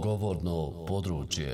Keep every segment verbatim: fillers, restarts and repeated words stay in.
govorno područje.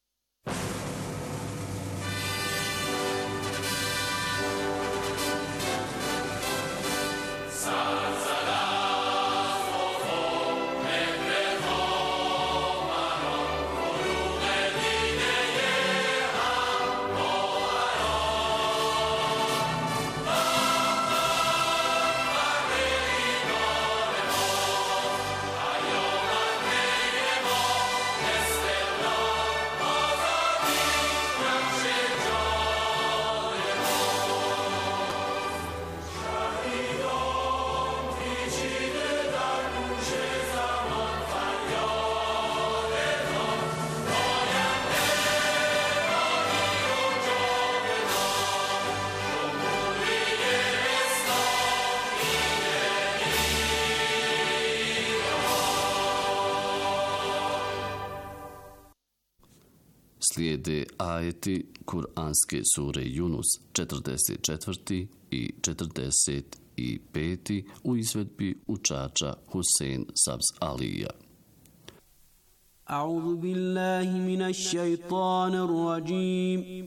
Slijede ajeti Kur'anske sure Yunus četrdeset četvrti i četrdeset peti u izvedbi učača Husein Sabz Alija. A'udhu billahi minash shaitanir rajim.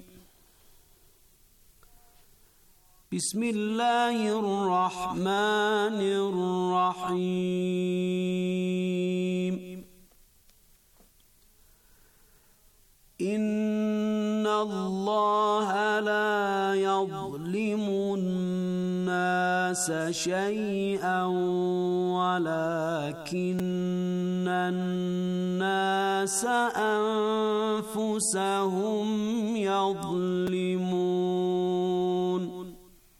Bismillahirrahmanirrahim. إن الله لا يظلم الناس شيئا ولكن الناس أنفسهم يظلمون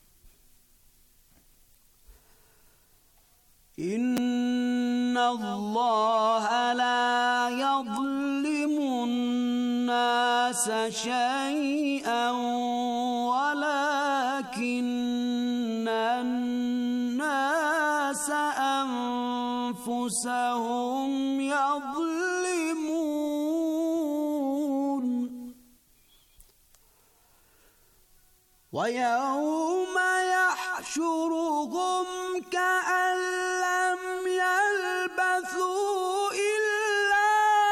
إن الله لا يظلم الناس شيئا ولكن الناس أنفسهم يظلمون ويوم يحشرهم كأن لم يلبثوا إلا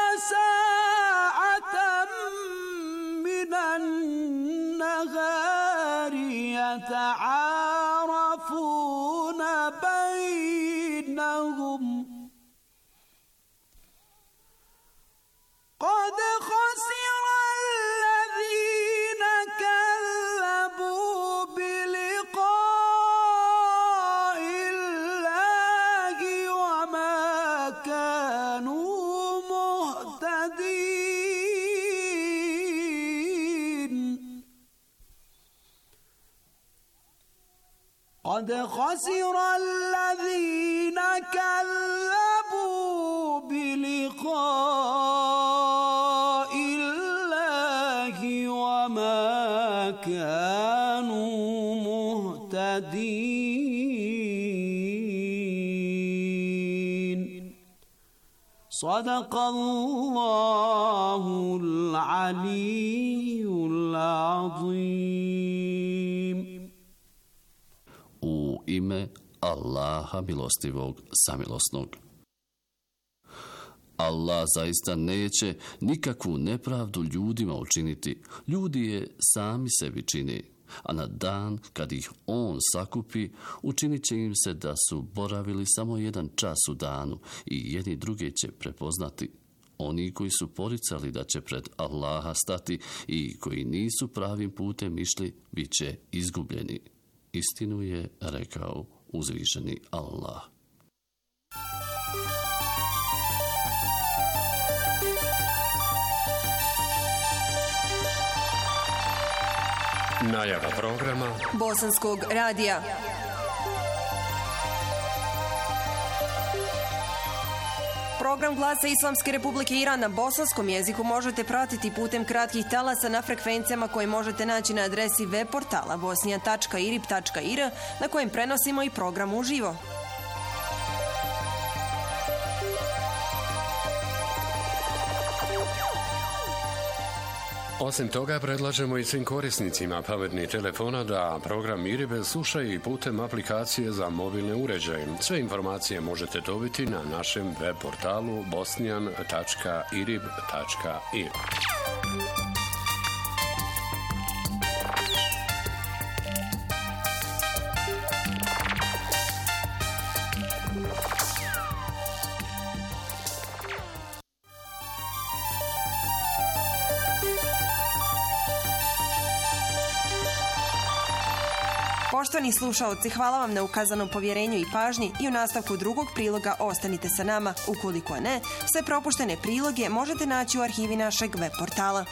ساعة من النهار يتعارفون بينهم قد خسر الذين كذبوا بلقاء الله وما كانوا مهتدين قد خسر الذين كذبوا بلقاء الله وما كانوا مهتدين صدق الله العلي العظيم. U ime Allaha milostivog samilosnog. Allah zaista neće nikakvu nepravdu ljudima učiniti. Ljudi je sami sebi čine, a na dan kad ih on sakupi, učinit će im se da su boravili samo jedan čas u danu i jedni druge će prepoznati. Oni koji su poricali da će pred Allaha stati i koji nisu pravim putem išli, bit će izgubljeni. Istinu je rekao uzvišeni Allah. Najava programa Bosanskog radija. Program Glasa Islamske Republike Iran na bosanskom jeziku možete pratiti putem kratkih talasa na frekvencijama koje možete naći na adresi web portala bosnija tačka irib tačka ir na kojem prenosimo i program uživo. Osim toga, predlažemo i svim korisnicima pametnih telefona da program IRIB slušaju i putem aplikacije za mobilne uređaje. Sve informacije možete dobiti na našem web portalu bosnijan tačka irib tačka ir. Poštovani slušaoci, hvala vam na ukazanom povjerenju i pažnji i u nastavku drugog priloga ostanite sa nama. Ukoliko ne, sve propuštene priloge možete naći u arhivi našeg web portala.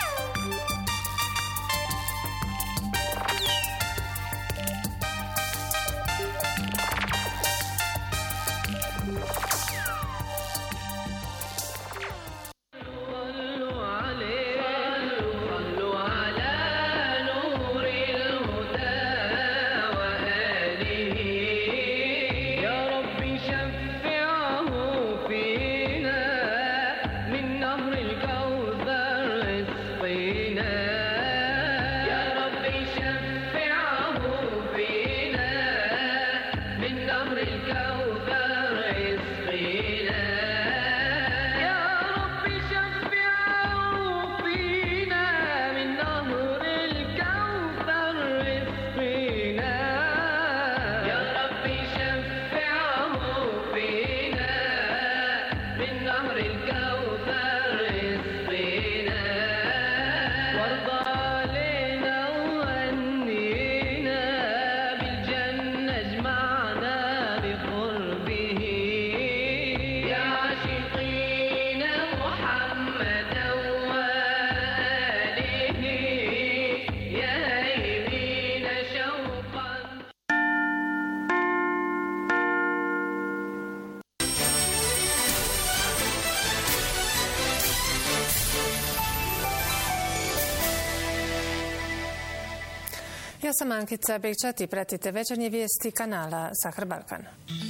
Ja sam Ankica Bejčat i pratite večernje vijesti kanala Sahar Balkan.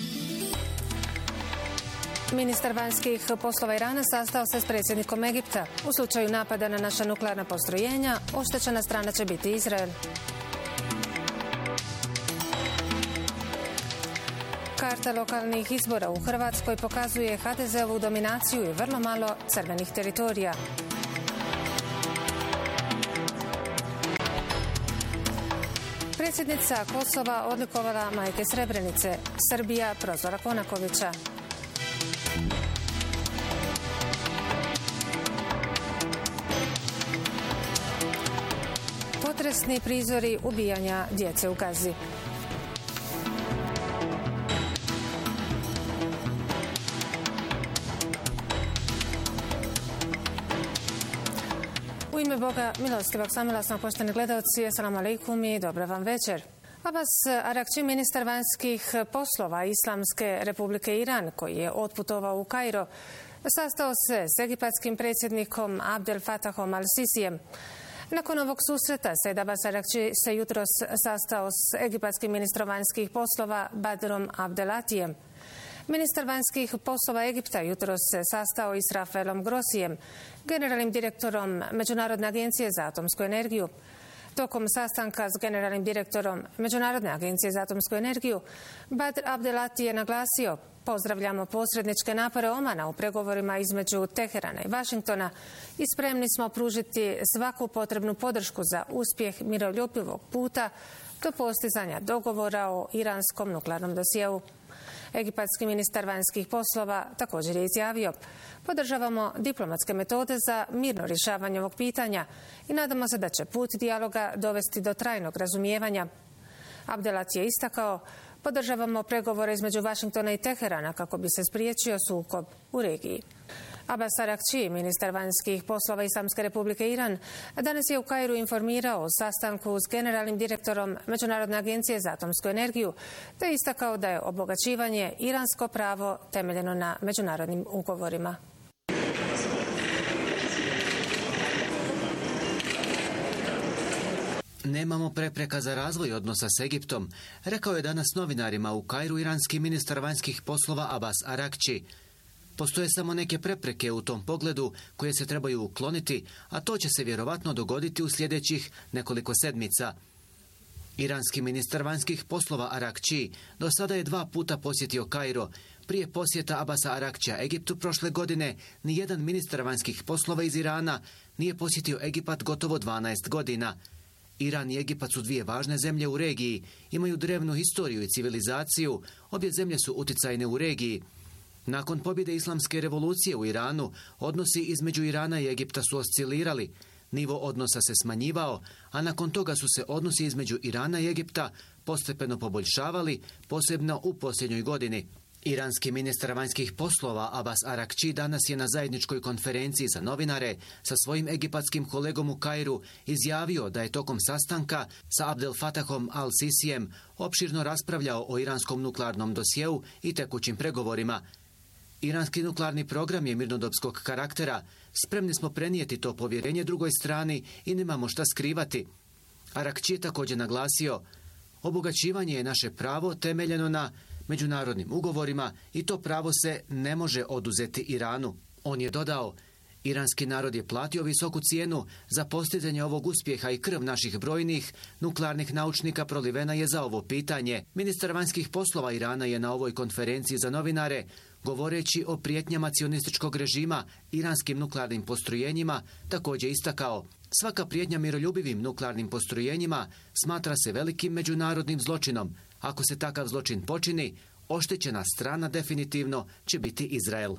Ministar vanjskih poslova Irana sastao se s predsjednikom Egipta. U slučaju napada na naša nuklearna postrojenja, oštećena strana će biti Izrael. Karta lokalnih izbora u Hrvatskoj pokazuje ha de ze-ovu dominaciju i vrlo malo crvenih teritorija. Predsjednica Kosova odlikovala majke Srebrenice. Srbija prozvala Konakovića. Potresni prizori ubijanja djece u Gazi. U ime Boga, milostivog, samilosnog, poštovani gledalci, assalamu alaikum i dobra vam večer. Abbas Arakči, ministar vanjskih poslova Islamske republike Iran, koji je otputovao u Kairo, sastao se s egipatskim predsjednikom Abdel Fatahom al-Sisijem. Nakon ovog susreta Said Abbas Arakči se jutros sastao s egipatskim ministrom vanjskih poslova Badrom Abdelatijem. Ministar vanjskih poslova Egipta jutros se sastao i s Rafaelom Grossijem, generalnim direktorom Međunarodne agencije za atomsku energiju. Tokom sastanka s generalnim direktorom Međunarodne agencije za atomsku energiju, Badr Abdelati je naglasio: pozdravljamo posredničke napore Omana u pregovorima između Teherana i Vašingtona i spremni smo pružiti svaku potrebnu podršku za uspjeh miroljubivog puta do postizanja dogovora o iranskom nuklearnom dosjeu. Egipatski ministar vanjskih poslova također je izjavio: podržavamo diplomatske metode za mirno rješavanje ovog pitanja i nadamo se da će put dijaloga dovesti do trajnog razumijevanja. Abdelat je istakao: podržavamo pregovore između Vašingtona i Teherana kako bi se spriječio sukob u regiji. Abbas Arakči, ministar vanjskih poslova Islamske republike Iran, danas je u Kairu informirao o sastanku s generalnim direktorom Međunarodne agencije za atomsku energiju, te istakao da je obogaćivanje iransko pravo temeljeno na međunarodnim ugovorima. Nemamo prepreka za razvoj odnosa s Egiptom, rekao je danas novinarima u Kairu iranski ministar vanjskih poslova Abbas Arakči. Postoje samo neke prepreke u tom pogledu koje se trebaju ukloniti, a to će se vjerovatno dogoditi u sljedećih nekoliko sedmica. Iranski ministar vanjskih poslova Arakči do sada je dva puta posjetio Kairo. Prije posjeta Abasa Arakčija Egiptu prošle godine, nijedan ministar vanjskih poslova iz Irana nije posjetio Egipat gotovo dvanaest godina. Iran i Egipat su dvije važne zemlje u regiji, imaju drevnu historiju i civilizaciju, obje zemlje su utjecajne u regiji. Nakon pobjede islamske revolucije u Iranu, odnosi između Irana i Egipta su oscilirali, nivo odnosa se smanjivao, a nakon toga su se odnosi između Irana i Egipta postepeno poboljšavali, posebno u posljednjoj godini. Iranski ministar vanjskih poslova Abbas Arakči danas je na zajedničkoj konferenciji za novinare sa svojim egipatskim kolegom u Kairu izjavio da je tokom sastanka sa Abdel Fatahom al-Sisijem opširno raspravljao o iranskom nuklearnom dosjeu i tekućim pregovorima. Iranski nuklearni program je mirnodopskog karaktera. Spremni smo prenijeti to povjerenje drugoj strani i nemamo šta skrivati. Arakči je također naglasio, obogaćivanje je naše pravo temeljeno na međunarodnim ugovorima i to pravo se ne može oduzeti Iranu. On je dodao, iranski narod je platio visoku cijenu za postizanje ovog uspjeha i krv naših brojnih nuklearnih naučnika prolivena je za ovo pitanje. Ministar vanjskih poslova Irana je na ovoj konferenciji za novinare, govoreći o prijetnjama cionističkog režima iranskim nuklearnim postrojenjima, također istakao, svaka prijetnja miroljubivim nuklearnim postrojenjima smatra se velikim međunarodnim zločinom. Ako se takav zločin počini, oštećena strana definitivno će biti Izrael.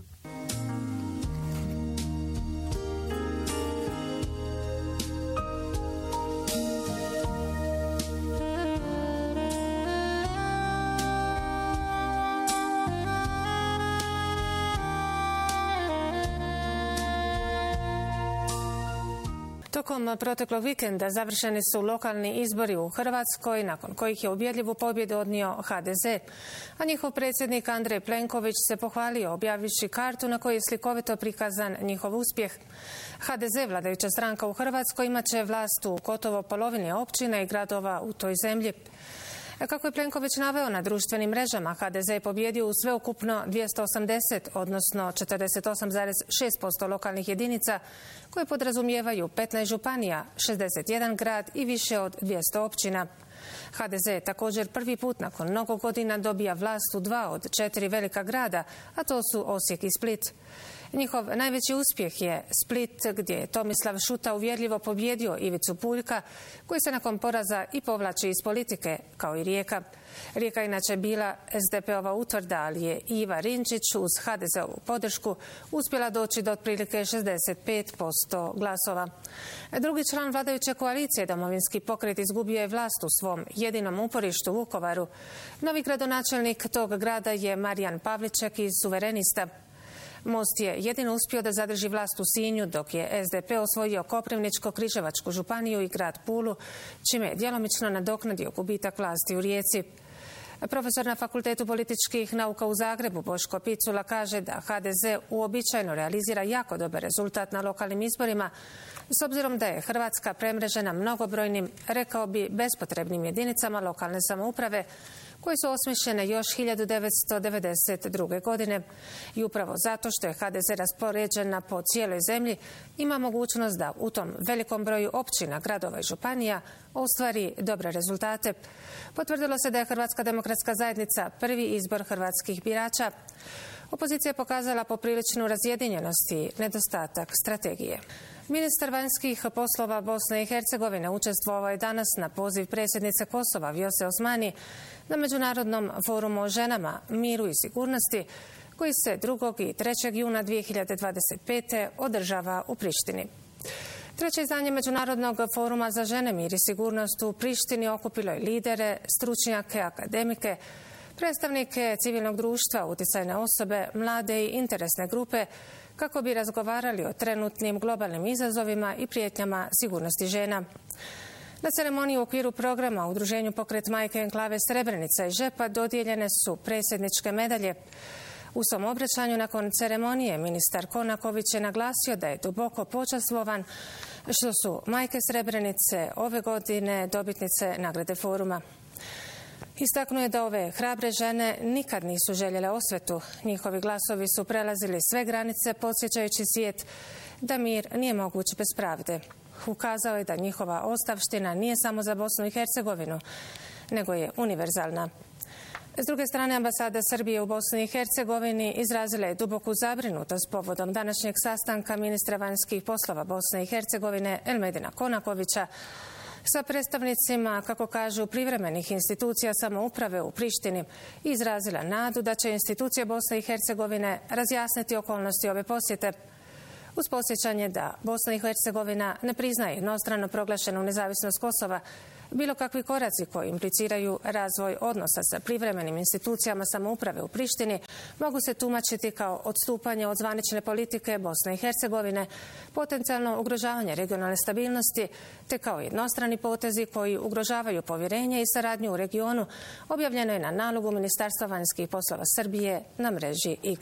Tokom proteklog vikenda završeni su lokalni izbori u Hrvatskoj, nakon kojih je ubjedljivu pobjedu odnio ha de ze, a njihov predsjednik Andrej Plenković se pohvalio objavivši kartu na kojoj je slikovito prikazan njihov uspjeh. ha de ze, vladajuća stranka u Hrvatskoj, imat će vlast u gotovo polovini općina i gradova u toj zemlji. Kako je Plenković naveo na društvenim mrežama, ha de ze je pobjedio u sveukupno dvjesto osamdeset, odnosno četrdeset osam zarez šest posto lokalnih jedinica, koje podrazumijevaju petnaest županija, šezdeset jedan grad i više od dvjesto općina. ha de ze je također prvi put nakon mnogo godina dobija vlast u dva od četiri velika grada, a to su Osijek i Split. Njihov najveći uspjeh je Split, gdje je Tomislav Šuta uvjerljivo pobjedio Ivicu Puljka, koji se nakon poraza i povlači iz politike, kao i Rijeka. Rijeka inače bila es de pe-ova utvrda, ali je Iva Rinčić uz ha de ze-ovu podršku uspjela doći do otprilike šezdeset pet posto glasova. Drugi član vladajuće koalicije, Domovinski pokret, izgubio je vlast u svom jedinom uporištu Vukovaru. Novi gradonačelnik tog grada je Marijan Pavliček iz Suverenista. Most je jedino uspio da zadrži vlast u Sinju, dok je es de pe osvojio Koprivničko-Križevačku županiju i grad Pulu, čime je djelomično nadoknadio gubitak vlasti u Rijeci. Profesor na Fakultetu političkih nauka u Zagrebu Boško Picula kaže da ha de ze uobičajeno realizira jako dobar rezultat na lokalnim izborima, s obzirom da je Hrvatska premrežena mnogobrojnim, rekao bi, bespotrebnim jedinicama lokalne samouprave, koje su osmišljene još hiljadu devetsto devedeset druge. godine. I upravo zato što je ha de ze raspoređena po cijeloj zemlji, ima mogućnost da u tom velikom broju općina, gradova i županija ostvari dobre rezultate. Potvrdilo se da je Hrvatska demokratska zajednica prvi izbor hrvatskih birača. Opozicija je pokazala popriličnu razjedinjenost i nedostatak strategije. Ministar vanjskih poslova Bosne i Hercegovine učestvovao je danas na poziv predsjednice Kosova Vjose Osmani na Međunarodnom forumu o ženama, miru i sigurnosti, koji se drugog i trećeg juna dvije hiljade dvadeset pete. održava u Prištini. Treće izdanje Međunarodnog foruma za žene, mir i sigurnost u Prištini okupilo je lidere, stručnjake, akademike, predstavnike civilnog društva, utjecajne osobe, mlade i interesne grupe, kako bi razgovarali o trenutnim globalnim izazovima i prijetnjama sigurnosti žena. Na ceremoniji u okviru programa u Udruženju Pokret majke Enklave Srebrenica i Žepa dodijeljene su predsjedničke medalje. U svom obraćanju nakon ceremonije ministar Konaković je naglasio da je duboko počastvovan što su majke Srebrenice ove godine dobitnice nagrade foruma. Istaknuo je da ove hrabre žene nikad nisu željele osvetu. Njihovi glasovi su prelazili sve granice, podsjećajući svijet da mir nije moguć bez pravde. Ukazao je da njihova ostavština nije samo za Bosnu i Hercegovinu, nego je univerzalna. S druge strane, ambasada Srbije u Bosni i Hercegovini izrazila je duboku zabrinutost povodom današnjeg sastanka ministra vanjskih poslova Bosne i Hercegovine Elmedina Konakovića sa predstavnicima, kako kažu, privremenih institucija samouprave u Prištini i izrazila nadu da će institucije Bosne i Hercegovine razjasniti okolnosti ove posjete. Uz podsjećanje da Bosna i Hercegovina ne priznaje jednostrano proglašenu nezavisnost Kosova, bilo kakvi koraci koji impliciraju razvoj odnosa sa privremenim institucijama samouprave u Prištini mogu se tumačiti kao odstupanje od zvanične politike Bosne i Hercegovine, potencijalno ugrožavanje regionalne stabilnosti, te kao jednostrani potezi koji ugrožavaju povjerenje i saradnju u regionu, objavljeno je na nalogu Ministarstva vanjskih poslova Srbije na mreži X.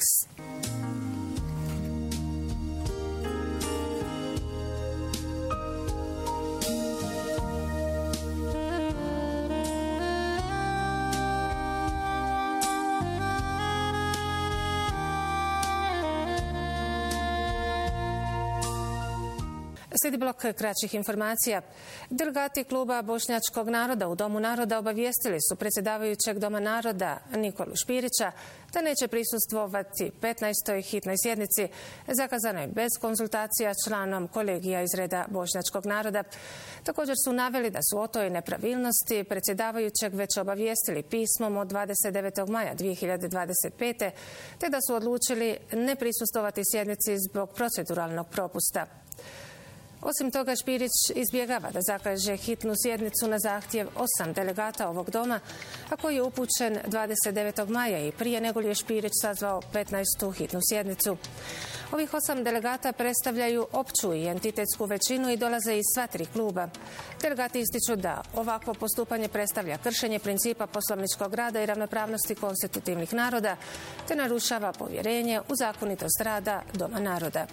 Slijedi blok kraćih informacija. Delegati kluba Bošnjačkog naroda u Domu naroda obavijestili su predsjedavajućeg Doma naroda Nikolu Špirića da neće prisustvovati petnaestoj hitnoj sjednici zakazanoj bez konzultacija članom kolegija iz reda Bošnjačkog naroda. Također su naveli da su o toj nepravilnosti predsjedavajućeg već obavijestili pismom od dvadeset devetog maja dvije hiljade dvadeset pete te da su odlučili ne prisustvovati sjednici zbog proceduralnog propusta. Osim toga, Špirić izbjegava da zakaže hitnu sjednicu na zahtjev osam delegata ovog doma, a koji je upućen dvadeset devetog maja i prije nego li je Špirić sazvao petnaestu hitnu sjednicu. Ovih osam delegata predstavljaju opću i entitetsku većinu i dolaze iz sva tri kluba. Delegati ističu da ovakvo postupanje predstavlja kršenje principa poslovničkog rada i ravnopravnosti konstitutivnih naroda, te narušava povjerenje u zakonitost rada Doma naroda.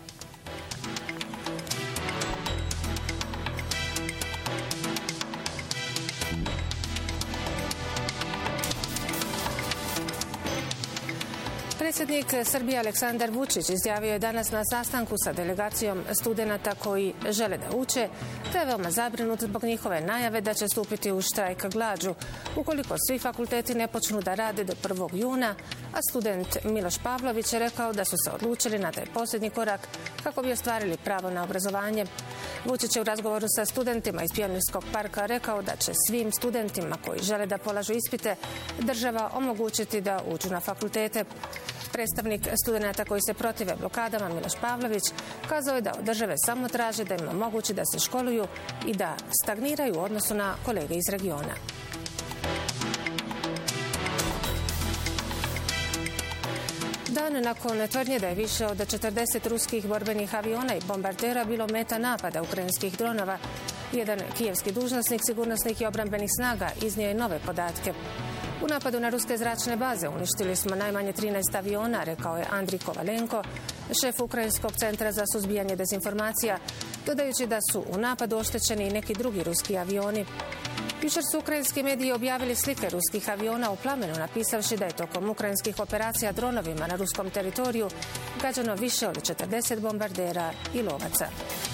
Predsjednik Srbije Aleksandar Vučić izjavio je danas na sastanku sa delegacijom studenata koji žele da uče, te je veoma zabrinut zbog njihove najave da će stupiti u štrajk glađu ukoliko svi fakulteti ne počnu da rade do prvog juna, a student Miloš Pavlović je rekao da su se odlučili na taj posljednji korak kako bi ostvarili pravo na obrazovanje. Vučić je u razgovoru sa studentima iz Pionirskog parka rekao da će svim studentima koji žele da polažu ispite država omogućiti da uđu na fakultete. Predstavnik studenata koji se protive blokadama Miloš Pavlović kazao je da od države samo traže da im omogući da se školuju i da stagniraju u odnosu na kolege iz regiona. Dan nakon tvrdnje da je više od četrdeset ruskih borbenih aviona i bombardera bilo meta napada ukrajinskih dronova, jedan kijevski dužnosnik sigurnosnih i obrambenih snaga iznio je nove podatke. U napadu na ruske zračne baze uništili smo najmanje trinaest aviona, rekao je Andrij Kovalenko, šef Ukrajinskog centra za suzbijanje dezinformacija, dodajući da su u napadu oštećeni i neki drugi ruski avioni. Jučer su ukrajinski mediji objavili slike ruskih aviona u plamenu, napisavši da je tokom ukrajinskih operacija dronovima na ruskom teritoriju gađano više od četrdeset bombardera i lovaca.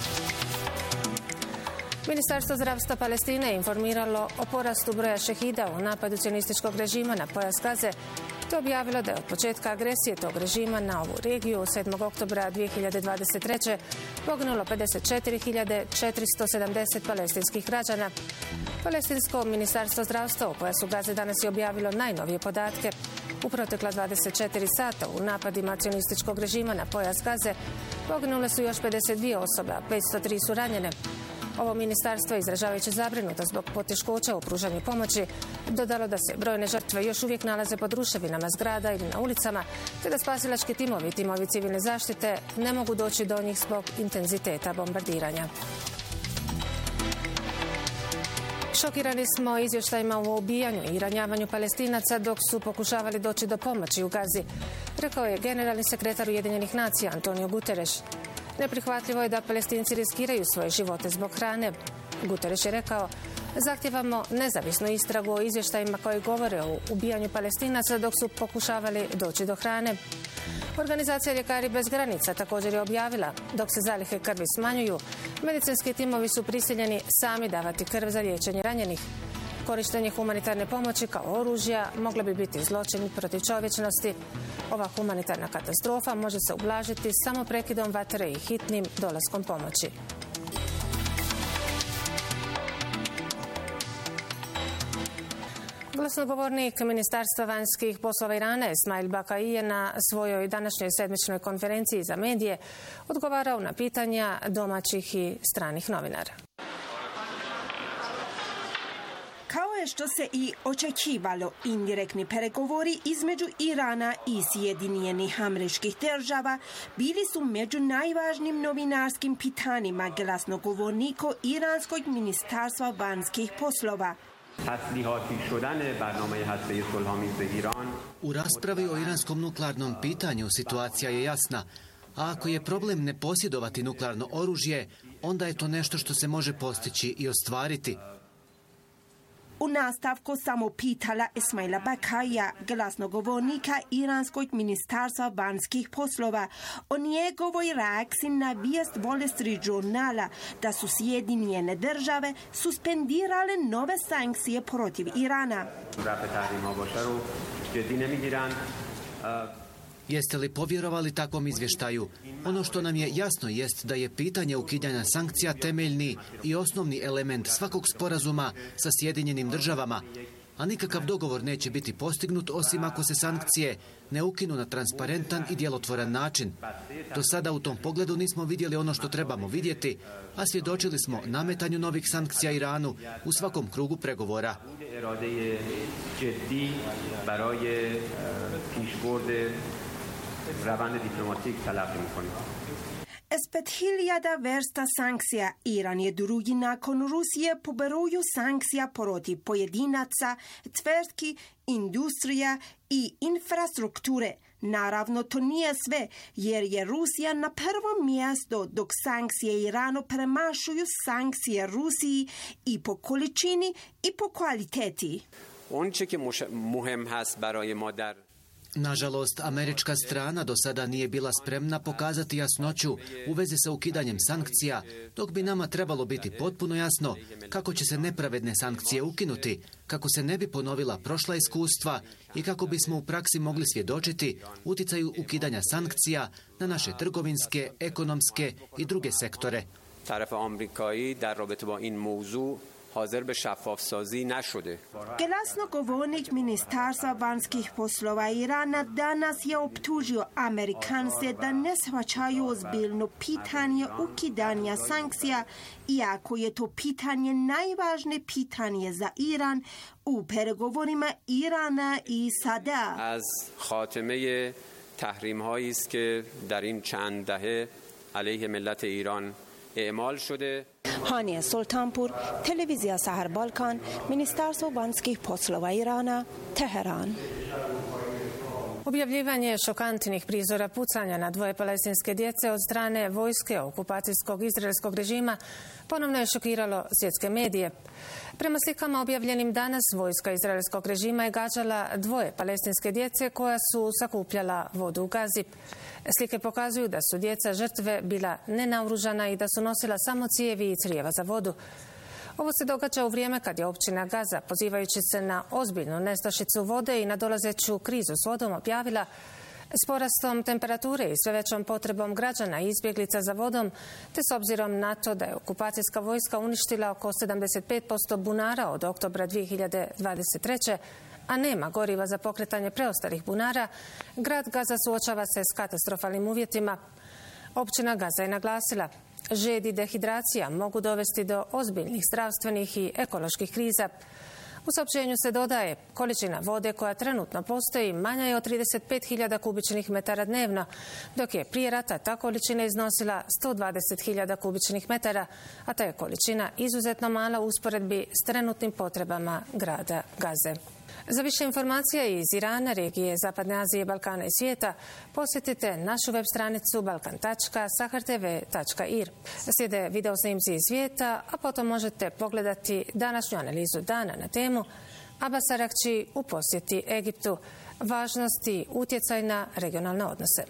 Ministarstvo zdravstva Palestine je informiralo o porastu broja šehida u napadu sionističkog režima na pojas Gaze, te objavilo da je od početka agresije tog režima na ovu regiju sedmog oktobra dvije hiljade dvadeset treće poginulo pedeset četiri hiljade četiristo sedamdeset palestinskih građana. Palestinsko ministarstvo zdravstva u pojasu Gaze danas je objavilo najnovije podatke. U protekla dvadeset četiri sata u napadima sionističkog režima na pojas Gaze poginule su još pedeset dvije osobe, a petsto tri su ranjene. Ovo ministarstvo, izražavajući zabrinutost zbog poteškoća u pružanju pomoći, dodalo da se brojne žrtve još uvijek nalaze pod ruševinama zgrada ili na ulicama, te da spasilački timovi i timovi civilne zaštite ne mogu doći do njih zbog intenziteta bombardiranja. Šokirani smo izvještajima o ubijanju i ranjavanju Palestinaca dok su pokušavali doći do pomoći u Gazi, rekao je generalni sekretar Ujedinjenih nacija Antonio Guterres. Neprihvatljivo je da Palestinci riskiraju svoje živote zbog hrane. Guterres je rekao, Zahtijevamo nezavisnu istragu o izvještajima koji govore o ubijanju Palestinaca dok su pokušavali doći do hrane. Organizacija Ljekari bez granica također je objavila, dok se zalihe krvi smanjuju, medicinski timovi su prisiljeni sami davati krv za liječenje ranjenih. Korištenje humanitarne pomoći kao oružja moglo bi biti zločin protiv čovječnosti. Ova humanitarna katastrofa može se ublažiti samo prekidom vatre i hitnim dolaskom pomoći. Glasnogovornik Ministarstva vanjskih poslova Irana Esmail Bakai je na svojoj današnjoj sedmičnoj konferenciji za medije odgovarao na pitanja domaćih i stranih novinara. Kao je što se i očekivalo, indirektni pregovori između Irana i Sjedinjenih Američkih Država bili su među najvažnijim novinarskim pitanjima glasnogovornika Iranskog ministarstva vanjskih poslova. U raspravi o iranskom nuklearnom pitanju situacija je jasna. A ako je problem ne posjedovati nuklearno oružje, onda je to nešto što se može postići i ostvariti. U nastavku samo pitala Esmaila Bakaija, glasnogovornika Iranskog ministarstva vanjskih poslova, o njegovoj reakciji na vijest Wall Street Journala da su Sjedinjene države suspendirale nove sankcije protiv Irana. Jeste li povjerovali takvom izvještaju? Ono što nam je jasno jest da je pitanje ukidanja sankcija temeljni i osnovni element svakog sporazuma sa Sjedinjenim državama, a nikakav dogovor neće biti postignut osim ako se sankcije ne ukinu na transparentan i djelotvoran način. Do sada u tom pogledu nismo vidjeli ono što trebamo vidjeti, a svjedočili smo nametanju novih sankcija Iranu u svakom krugu pregovora. S pet hiljada vrsta sankcija Iran je drugi nakon Rusije po broju sankcija protiv pojedinaca, tvrtki, industrija i infrastrukture. Naravno, to nije sve, jer je Rusija na prvom mjestu, dok sankcije Iranu premašuju sankcije Rusiji i po količini i po kvaliteti. Nažalost, američka strana do sada nije bila spremna pokazati jasnoću u vezi sa ukidanjem sankcija, dok bi nama trebalo biti potpuno jasno kako će se nepravedne sankcije ukinuti, kako se ne bi ponovila prošla iskustva i kako bismo u praksi mogli svjedočiti utjecaju ukidanja sankcija na naše trgovinske, ekonomske i druge sektore. Glasnogovornik ministarstva vanjskih poslova Irana danas je optužio Amerikance da ne shvaćaju ozbiljno pitanje ukidanja sankcija, iako je to pitanje najvažnije pitanje za Iran u pregovorima Irana i S A D-a. Az khatime tahrimhayi ist ke dar in chand dahe aleyhe millat Iran e'mal shode. Hania Sultanpur, televizija Sahar Balkan, Ministarstvo vanjskih poslova Irana, Teheran. Objavljivanje šokantnih prizora pucanja na dvoje palestinske djece od strane vojske okupacijskog izraelskog režima ponovno je šokiralo svjetske medije. Prema slikama objavljenim danas, vojska izraelskog režima je gađala dvoje palestinske djece koja su sakupljala vodu u Gazi. Slike pokazuju da su djeca žrtve bila nenaoružana i da su nosila samo cijevi i crijeva za vodu. Ovo se događa u vrijeme kad je općina Gaza, pozivajući se na ozbiljnu nestašicu vode i nadolazeću krizu s vodom, objavila s porastom temperature i sve većom potrebom građana i izbjeglica za vodom, te s obzirom na to da je okupacijska vojska uništila oko sedamdeset pet posto bunara od oktobra dvije hiljade dvadeset treće a nema goriva za pokretanje preostalih bunara, grad Gaza suočava se s katastrofalnim uvjetima. Općina Gaza je naglasila: žed i dehidracija mogu dovesti do ozbiljnih zdravstvenih i ekoloških kriza. U saopćenju se dodaje: količina vode koja trenutno postoji manja je od trideset pet hiljada kubičnih metara dnevno, dok je prije rata ta količina iznosila sto dvadeset hiljada kubičnih metara, a ta je količina izuzetno mala u usporedbi s trenutnim potrebama grada Gaze. Za više informacija iz Irana, regije Zapadne Azije, Balkana i svijeta posjetite našu web stranicu balkan tačka sahar te ve tačka ir. Slijede video snimci iz svijeta, a potom možete pogledati današnju analizu dana na temu Abbas Arakči u posjeti Egiptu, važnost i utjecaj na regionalne odnose.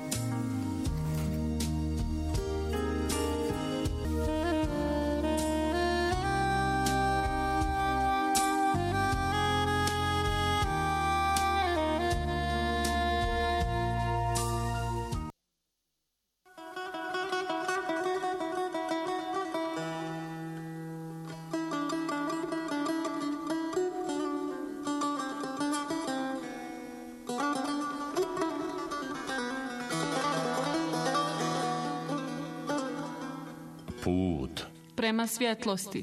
Put prema svjetlosti.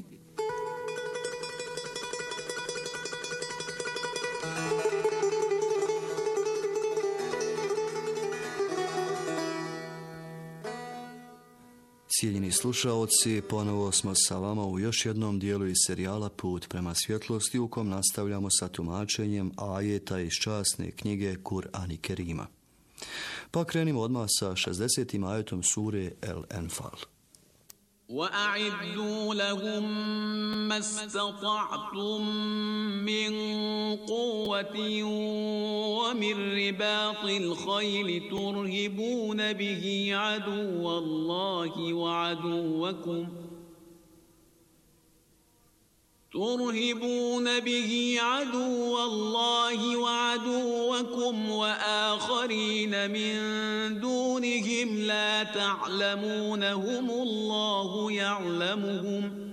Cijenjeni slušaoci, ponovo smo sa vama u još jednom dijelu iz serijala Put prema svjetlosti, u kom nastavljamo sa tumačenjem ajeta iz časne knjige Kur'an i Kerima. Pa krenimo odmah sa šezdesetim ajetom sure El Enfal. وَأَعِدُّوا لَهُم مَّا اسْتَطَعْتُم مِّن قُوَّةٍ وَمِن رِّبَاطِ الْخَيْلِ تُرْهِبُونَ بِهِ عَدُوَّ اللَّهِ وَعَدُوَّكُمْ ترهبون به عدو الله وعدوكم وآخرين من دونهم لا تعلمونهم الله يعلمهم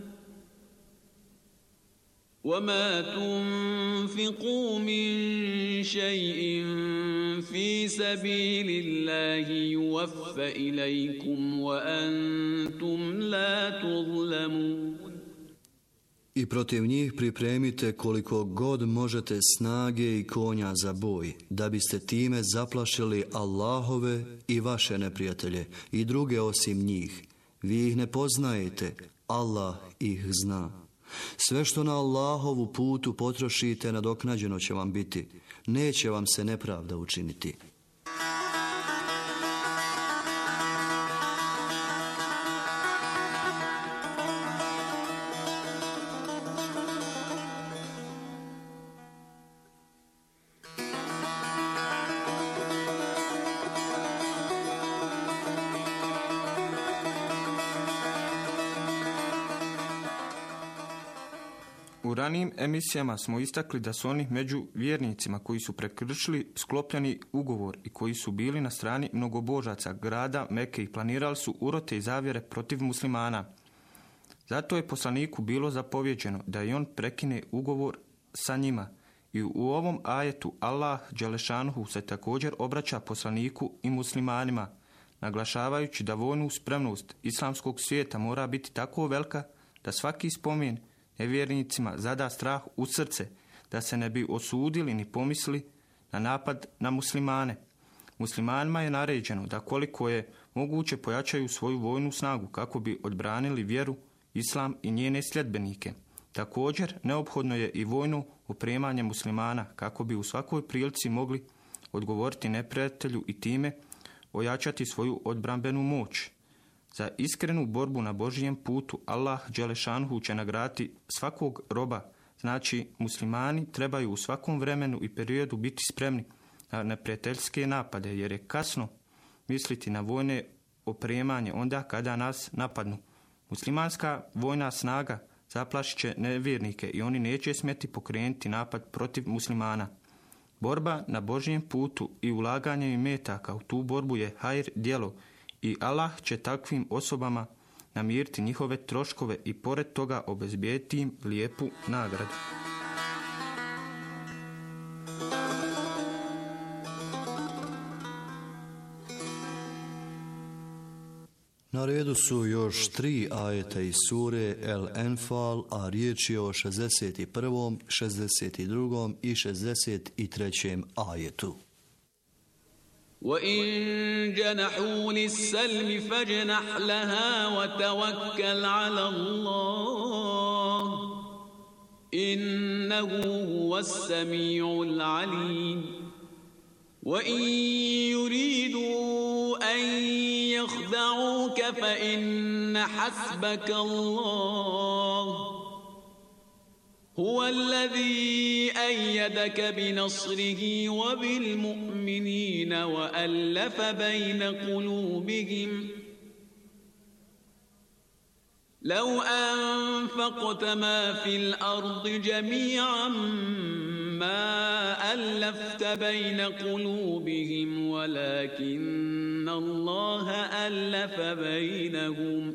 وما تنفقوا من شيء في سبيل الله يوفى إليكم وأنتم لا تظلمون. I protiv njih pripremite koliko god možete snage i konja za boj, da biste time zaplašili Allahove i vaše neprijatelje i druge osim njih. Vi ih ne poznajete, Allah ih zna. Sve što na Allahovu putu potrošite, nadoknađeno će vam biti. Neće vam se nepravda učiniti. U ranijim emisijama smo istakli da su oni među vjernicima koji su prekršili sklopljeni ugovor i koji su bili na strani mnogobožaca grada Mekke i planirali su urote i zavjere protiv muslimana. Zato je poslaniku bilo zapovjeđeno da i on prekine ugovor sa njima. I u ovom ajetu Allah dželešanuhu se također obraća poslaniku i muslimanima, naglašavajući da vojnu spremnost islamskog svijeta mora biti tako velika da svaki spomen nevjernicima zada strah u srce, da se ne bi osudili ni pomisli na napad na muslimane. Muslimanima je naređeno da koliko je moguće pojačaju svoju vojnu snagu kako bi odbranili vjeru, islam i njene sljedbenike. Također, neophodno je i vojno opremanje muslimana kako bi u svakoj prilici mogli odgovoriti neprijatelju i time ojačati svoju odbrambenu moć. Za iskrenu borbu na Božijem putu Allah dželešanhu će nagraditi svakog roba. Znači, muslimani trebaju u svakom vremenu i periodu biti spremni na neprijateljske napade, jer je kasno misliti na vojne opremanje onda kada nas napadnu. Muslimanska vojna snaga zaplašit će nevjernike i oni neće smjeti pokrenuti napad protiv muslimana. Borba na Božijem putu i ulaganje imetaka u tu borbu je hajr djelo i Allah će takvim osobama namiriti njihove troškove i pored toga obezbijediti im lijepu nagradu. Na redu su još tri ajeta iz sure El Enfal, a riječ je o šezdeset prvom, šezdeset drugom i šezdeset trećem ajetu. وَإِن جَنَحُوا لِلسَّلْمِ فَاجْنَحْ لَهَا وَتَوَكَّلْ عَلَى اللَّهِ innahu huwas sami'ul alim. وَإِن يُرِيدُوا أَن يَخْدَعُوكَ فَإِنَّ حَسْبَكَ اللَّهُ هُوَ الَّذِي أَيَّدَكَ بِنَصْرِهِ وَبِالْمُؤْمِنِينَ وَأَلَّفَ بَيْنَ قُلُوبِهِمْ لَوْ أَنفَقْتَ مَا فِي الْأَرْضِ جَمِيعًا ما ألفت بين قلوبهم ولكن الله ألف بينهم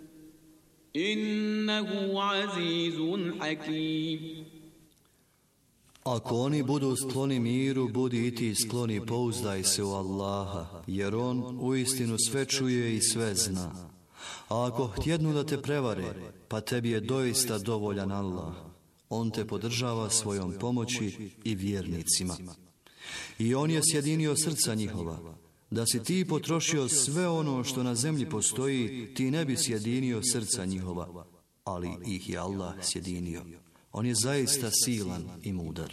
إنه عزيز حكيم. Ako oni budu skloni miru, budi i ti skloni, pouzdaj se u Allaha, jer on uistinu sve čuje i sve zna. A ako htjednu da te prevare, pa tebi je doista dovoljan Allah. On te podržava svojom pomoći i vjernicima. I on je sjedinio srca njihova. Da si ti potrošio sve ono što na zemlji postoji, ti ne bi sjedinio srca njihova, ali ih je Allah sjedinio. On je zaista silan i mudar.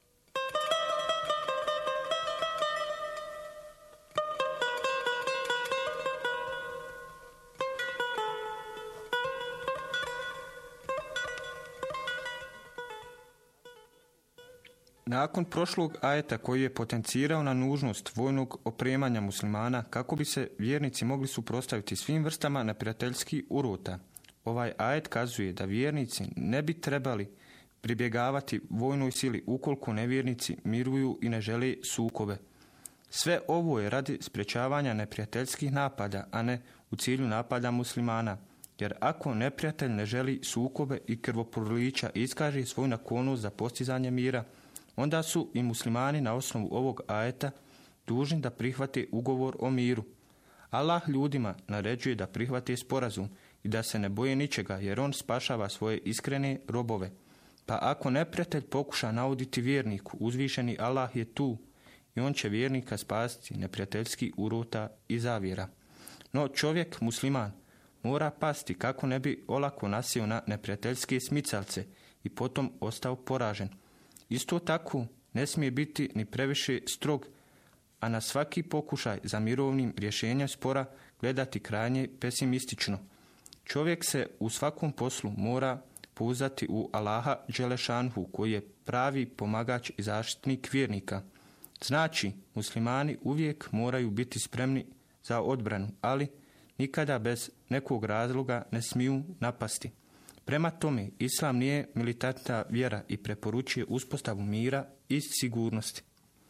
Nakon prošlog ajeta koji je potencirao na nužnost vojnog opremanja muslimana kako bi se vjernici mogli suprotstaviti svim vrstama neprijateljskih urota, ovaj ajet kazuje da vjernici ne bi trebali pribjegavati vojnoj sili ukoliko nevjernici miruju i ne žele sukobe. Sve ovo je radi sprječavanja neprijateljskih napada, a ne u cilju napada muslimana, jer ako neprijatelj ne želi sukobe i krvoprolića iskaže svoju naklonost za postizanje mira, onda su i muslimani na osnovu ovog ajeta dužni da prihvate ugovor o miru. Allah ljudima naređuje da prihvate sporazum i da se ne boje ničega, jer on spašava svoje iskrene robove. Pa ako neprijatelj pokuša nauditi vjerniku, uzvišeni Allah je tu i on će vjernika spasiti neprijateljskih urota i zavjera. No čovjek, musliman, mora pasti kako ne bi olako nasio na neprijateljske smicalce i potom ostao poražen. Isto tako ne smije biti ni previše strog, a na svaki pokušaj za mirovnim rješenjem spora gledati krajnje pesimistično. Čovjek se u svakom poslu mora pouzdati u Allaha Đelešanhu, koji je pravi pomagač i zaštitnik vjernika. Znači, muslimani uvijek moraju biti spremni za odbranu, ali nikada bez nekog razloga ne smiju napasti. Prema tome, islam nije militantna vjera i preporučuje uspostavu mira i sigurnosti.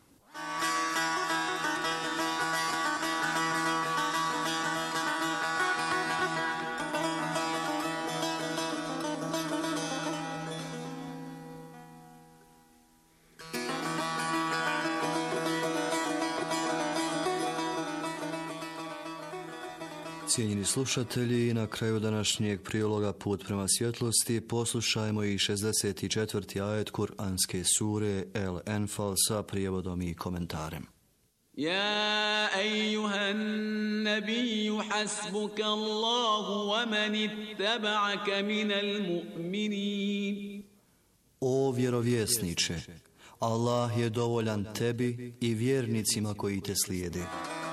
Cijenjeni slušatelji, na kraju današnjeg priloga Put prema svjetlosti poslušajmo i šezdeset četvrti ajet Kur'anske sure El Enfal sa prijevodom i komentarem. Ja ejuhan nabiju hasbuka Allahu wa man ittaba'aka minal mu'minin. O vjerovjesniče, Allah je dovoljan tebi i vjernicima koji te slijede.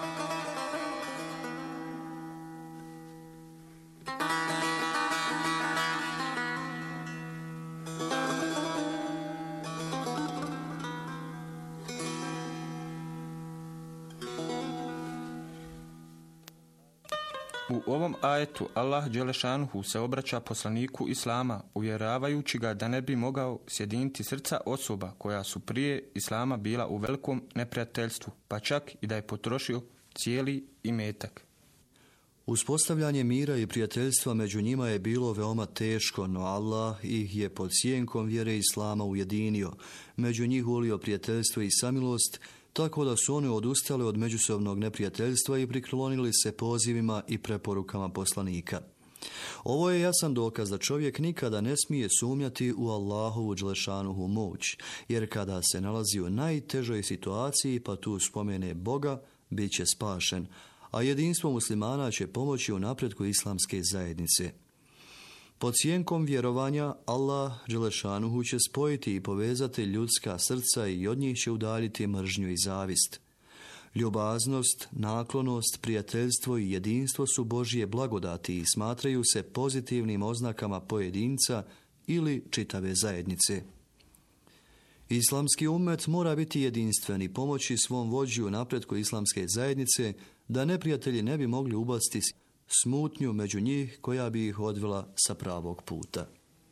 U ovom ajetu Allah Đelešanuhu se obraća poslaniku Islama, uvjeravajući ga da ne bi mogao sjediniti srca osoba koja su prije Islama bila u velikom neprijateljstvu, pa čak i da je potrošio cijeli imetak. Uspostavljanje mira i prijateljstva među njima je bilo veoma teško, no Allah ih je pod sjenkom vjere Islama ujedinio, među njih ulio prijateljstvo i samilost, tako da su oni odustali od međusobnog neprijateljstva i priklonili se pozivima i preporukama poslanika. Ovo je jasan dokaz da čovjek nikada ne smije sumnjati u Allahovu Đelešanuhu moć, jer kada se nalazi u najtežoj situaciji pa tu spomene Boga, bit će spašen, a jedinstvo muslimana će pomoći u napretku islamske zajednice. Pod sjenkom vjerovanja Allah Đelešanuhu će spojiti i povezati ljudska srca i od njih će udaljiti mržnju i zavist. Ljubaznost, naklonost, prijateljstvo i jedinstvo su Božje blagodati i smatraju se pozitivnim oznakama pojedinca ili čitave zajednice. Islamski ummet mora biti jedinstven i pomoći svom vođi u napretku islamske zajednice da neprijatelji ne bi mogli ubaciti smutnju među njih koja bi ih odvela sa pravog puta.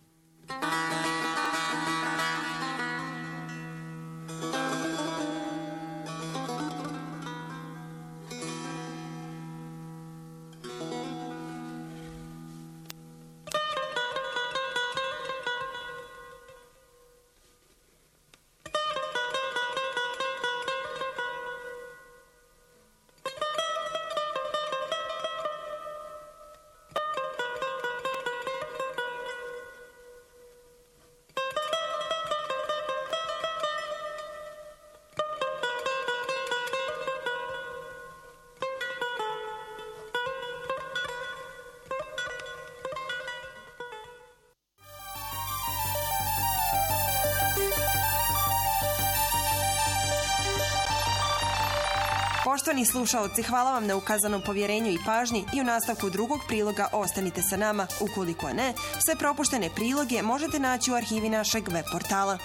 Poštovani slušaoci, hvala vam na ukazanom povjerenju i pažnji i u nastavku drugog priloga ostanite sa nama. Ukoliko ne, sve propuštene priloge možete naći u arhivi našeg web portala.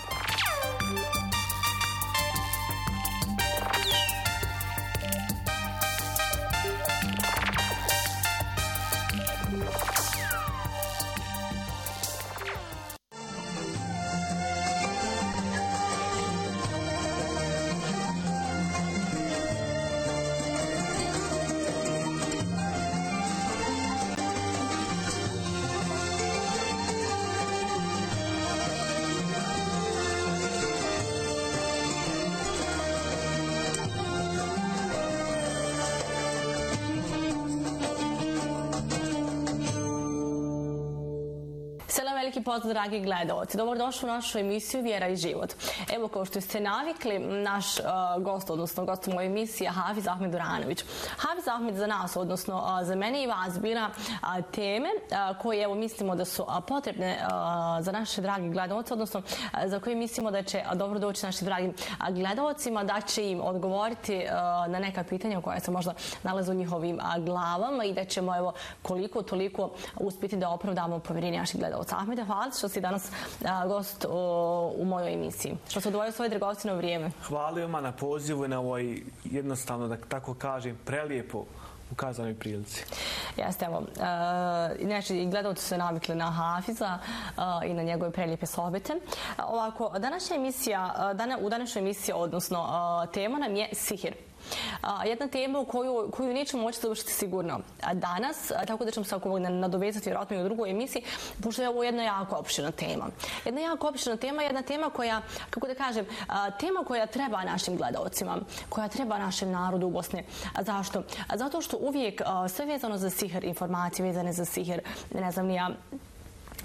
Veliki pozdrav, dragi gledalci. Dobrodošli u našu emisiju Vjera i život. Evo, kao što ste navikli, naš uh, gost, odnosno gost u mojoj emisiji je Hafiz Ahmed Duranović. Hafiz Ahmed za nas, odnosno uh, za mene i vas, bira uh, teme uh, koje, evo, mislimo da su uh, potrebne uh, za naše dragi gledalce, odnosno uh, za koje mislimo da će uh, dobro doći našim dragim uh, gledalcima, da će im odgovoriti uh, na neka pitanja koja se možda nalaze u njihovim uh, glavama i da ćemo, evo, koliko toliko uspjeti da opravdamo povjerenje naših gledalca. Ahmede, hvala što si danas a, gost o, u mojoj emisiji. Što se odvojio svoje dragocjeno vrijeme. Hvala vam na pozivu na ovoj, jednostavno, da tako kažem, prelijepo ukazanoj prilici. Jeste, evo. E, znači, gledalci su navikli na Hafiza e, i na njegove prelijepe sohbete. Ovako, današnja emisija, dana, u današnjoj emisiji, odnosno e, tema nam je sihir. A, jedna tema u koju, koju nećemo moći završiti sigurno danas, a, tako da ćemo se ako nadovezati vjerojatno i u drugoj emisiji, pošto je ovo jedna jako opširna tema. Jedna jako opširna tema, jedna tema koja, kako da kažem, a, tema koja treba našim gledalcima, koja treba našem narodu u Bosni. A zašto? A zato što uvijek a, sve vezano za sihir, informacije vezane za sihir, ne znam ni ja, Uh,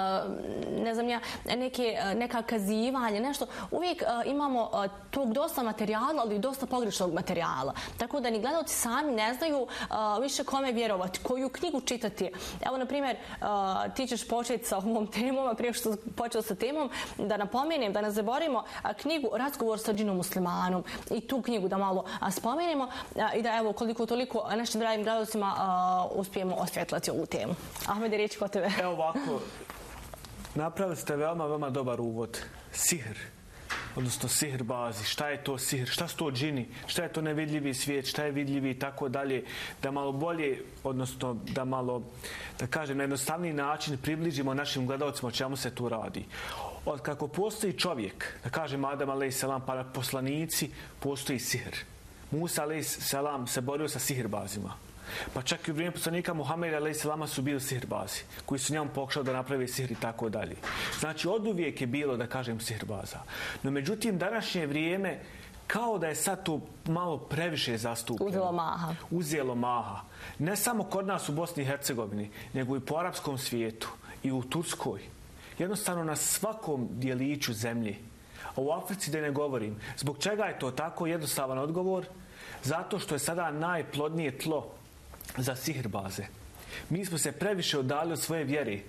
ne znam ja, neke, neka kazivanja, nešto. Uvijek uh, imamo uh, tog dosta materijala, ali i dosta pogrešnog materijala. Tako da ni gledalci sami ne znaju uh, više kome vjerovati, koju knjigu čitati. Evo, na primjer, uh, ti ćeš početi sa ovom temom, a prije što počeo sa temom, da napomenem, da ne zaboravimo uh, knjigu Razgovor sa džinom muslimanom i tu knjigu da malo uh, spomenemo uh, i da, evo, koliko toliko našim dragim gledalcima uh, uspijemo osvjetlati ovu temu. Ahmede, riječ kod tebe. Evo ovako, napravili ste veoma, veoma dobar uvod. Sihr, odnosno sihr bazi. Šta je to sihr? Šta su to džini? Šta je to nevidljivi svijet? Šta je vidljivi i tako dalje? Da malo bolje, odnosno da malo, da kažem, na jednostavniji način približimo našim gledalcima o čemu se tu radi. Od kako postoji čovjek, da kažem Adam alejhi pa poslanici, postoji sihr. Musa alejhi se borio sa sihrbazima. Pa čak i u vrijeme poslanika Muhameda alejhi selama su bili sihrbazi, koji su njemu pokušali da naprave sihr i tako dalje. Znači, oduvijek je bilo, da kažem, sihrbaza. No, međutim, današnje vrijeme, kao da je sad to malo previše zastupljeno. Uzelo maha. Uzelo maha. Ne samo kod nas u Bosni i Hercegovini, nego i po arapskom svijetu i u Turskoj. Jednostavno na svakom dijeliću zemlje. A u Africi da ne govorim. Zbog čega je to tako? Jednostavan odgovor. Zato što je sada najplodnije tlo za sihrbaze. Mi smo se previše odali od svoje vjere.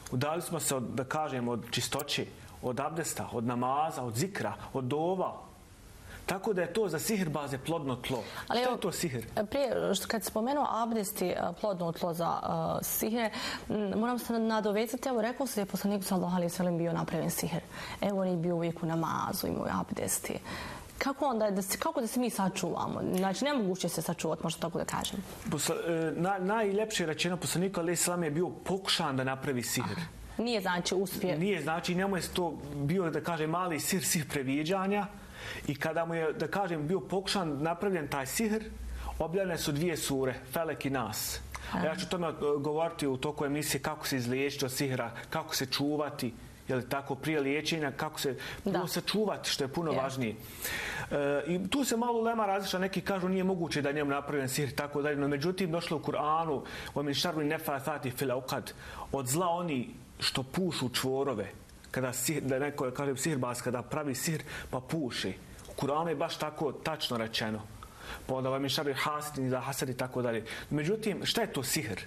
Udali smo se, od, da kažem, od čistoće, od abdesta, od namaza, od zikra, od dova. Tako da je to za sihirbaze plodno tlo. Ali što je to sihir? Prije, kad si spomenuo abdesti plodno tlo za uh, sihire, moram se nadovezati, evo rekao se da je poslanik sallallahu alejhi ve sellem bio napravljen sihir. Evo on je bio uvijek u namazu, imao je abdesti. Kako onda, da se, kako da se mi sačuvamo? Znači, nemoguće se sačuvati, možda tako da kažem. Posla, na, najljepše rečeno poslanika alejhi selam je bio pokušan da napravi sihir. Aha. Nije znači uspije. Nije znači, njemu je to bio, da kažem, mali sihir, sihir previđanja. I kada mu je, da kažem, bio pokušan napravljen taj sihr, objavljene su dvije sure, Felek i Nas. A ja ću o tome govoriti u toku emisije kako se izliječiti od sihra, kako se čuvati, je li tako, prije liječenja, kako se prvo se čuvati, što je puno yeah. važnije. E, I tu se malo lema različa, neki kažu nije moguće da njemu napravljen sihr, tako dalje, no međutim došlo u Kur'anu, وَمِنْ شَرِّ النَّفَّاثَاتِ فِي الْعُقَدِ, od zla oni što pušu čvorove. Kada sihr, da neko kaže sihirbaz, kada pravi sihr pa puši. U Kur'anu je baš tako tačno rečeno. Pa onda vam je šarri hasidin za hasad i tako dalje. Međutim, šta je to sihr?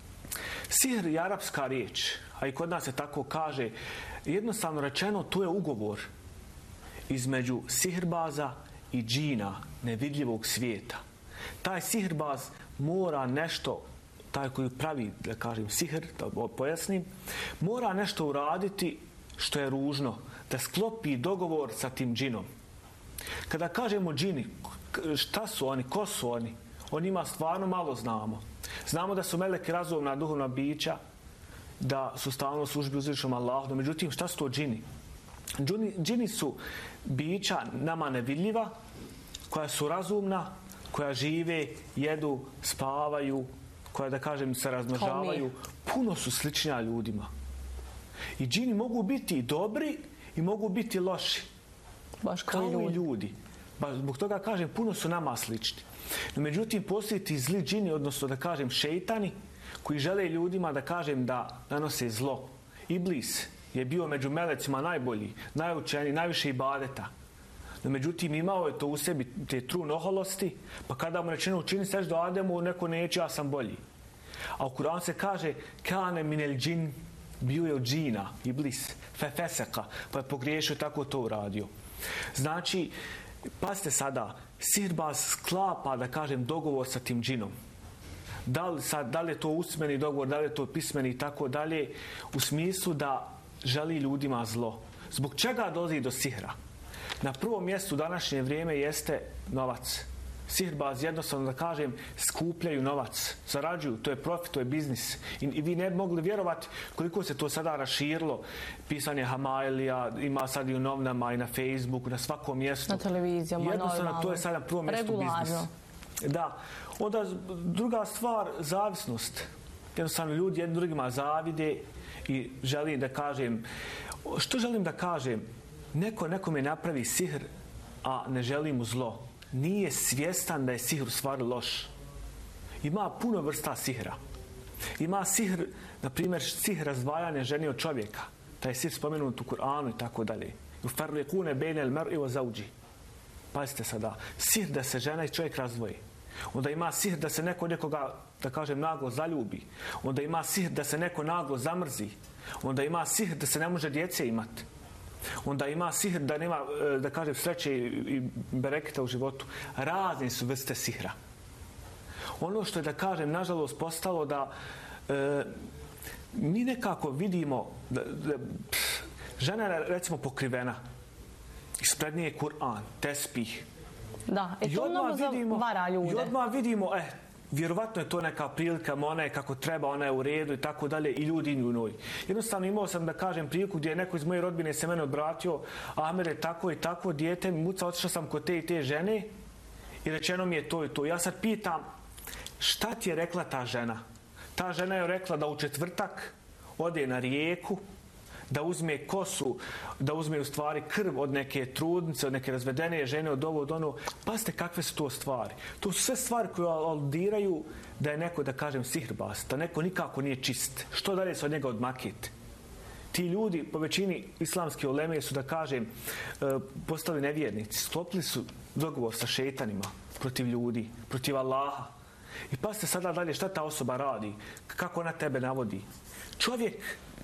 Sihr je arapska riječ, a i kod nas se tako kaže. Jednostavno rečeno, to je ugovor između sihirbaza i džina, nevidljivog svijeta. Taj sihirbaz mora nešto, taj koji pravi, da kažem, sihr, da pojasnim, mora nešto uraditi što je ružno, da sklopi dogovor sa tim džinom. Kada kažemo džini, šta su oni, ko su oni? O njima stvarno malo znamo. Znamo da su meleki razumna duhovna bića, da su stalno u službi uzvišenom Allahu, no međutim, šta su to džini? Džini, džini su bića nama nevidljiva, koja su razumna, koja žive, jedu, spavaju, koja, da kažem, se razmnožavaju. Puno su sličnija ljudima. I džini mogu biti dobri i mogu biti loši. Baš kao i ljudi. ljudi. Ba, zbog toga kažem, puno su nama slični. No, međutim, postoji ti zli džini, odnosno da kažem šejtani, koji žele ljudima da kažem da nanose zlo. Iblis je bio među melecima najbolji, najučeniji, najviše ibadeta. No, međutim, imao je to u sebi, te trun oholosti, pa kada mu rečeno učini seždu Ademu, neko neće, ja sam bolji. A u Kur'anu se kaže kane minel džin, bio je od džina, Iblis, fefeseka, pa je pogriješio, tako to uradio. Znači, pazite sada, sihirbaz sklapa, da kažem, dogovor sa tim džinom. Da li, sad, da li je to usmeni dogovor, da li je to pismeni i tako dalje, u smislu da želi ljudima zlo. Zbog čega dolazi do sihra? Na prvom mjestu današnje vrijeme jeste novac. Sihirbaz, jednostavno da kažem, skupljaju novac, zarađuju, to je profit, to je biznis. I, i vi ne bi mogli vjerovati koliko se to sada raširilo. Pisanje Hamailija, ima sad i u novinama i na Facebooku, na svakom mjestu. Na televizijama, jednostavno, normalno. to je sada na prvom mjestu biznis. Da. Onda druga stvar, zavisnost. Jednostavno ljudi jednim drugima zavide i želim da kažem, što želim da kažem? Neko nekome napravi sihr, a ne želi mu zlo. Nije svjestan da je sihr u stvari loš. Ima puno vrsta sihra. Ima sihr, na primjer, sihr razdvajanja žene od čovjeka. Taj sihr spomenut u Kur'anu i tako dalje. U farlikune bejnel mer'i wa zauđi. Pazite sada. Sihr da se žena i čovjek razdvoji. Onda ima sihr da se neko nekoga, da kažem, naglo zaljubi. Onda ima sihr da se neko naglo zamrzi. Onda ima sihr da se ne može djece imati. Onda ima sihr da nema, da kažem, sreće i bereketa u životu. Razne su vrste sihra. Ono što je, da kažem, nažalost postalo da e, mi nekako vidimo da, da pff, žena je, recimo, pokrivena. Ispred nje je Kur'an, tespih. Da, i to mnogo zavara ljude. I odmah vidimo, eh, vjerovatno je to neka prilika, ona je kako treba, ona je u redu i tako dalje, i ljudi u njoj. Jednostavno imao sam, da kažem, priliku gdje je neko iz moje rodbine se mene obratio, Ahmed je tako i tako, dijete mi muca, otišao sam kod te i te žene i rečeno mi je to i to. Ja sad pitam, šta ti je rekla ta žena? Ta žena je rekla da u četvrtak ode na rijeku, da uzme kosu, da uzme u stvari krv od neke trudnice, od neke razvedene žene, od ovo, od ono. Pazite kakve su to stvari. To su sve stvari koje aludiraju da je neko, da kažem, sihirbaz, da neko nikako nije čist. Što dalje se od njega odmakiti? Ti ljudi, po većini islamske uleme, su, da kažem, postali nevjernici. Sklopili su dogovor sa šetanima protiv ljudi, protiv Allaha. I pazite sada dalje šta ta osoba radi, kako ona tebe navodi. Čovjek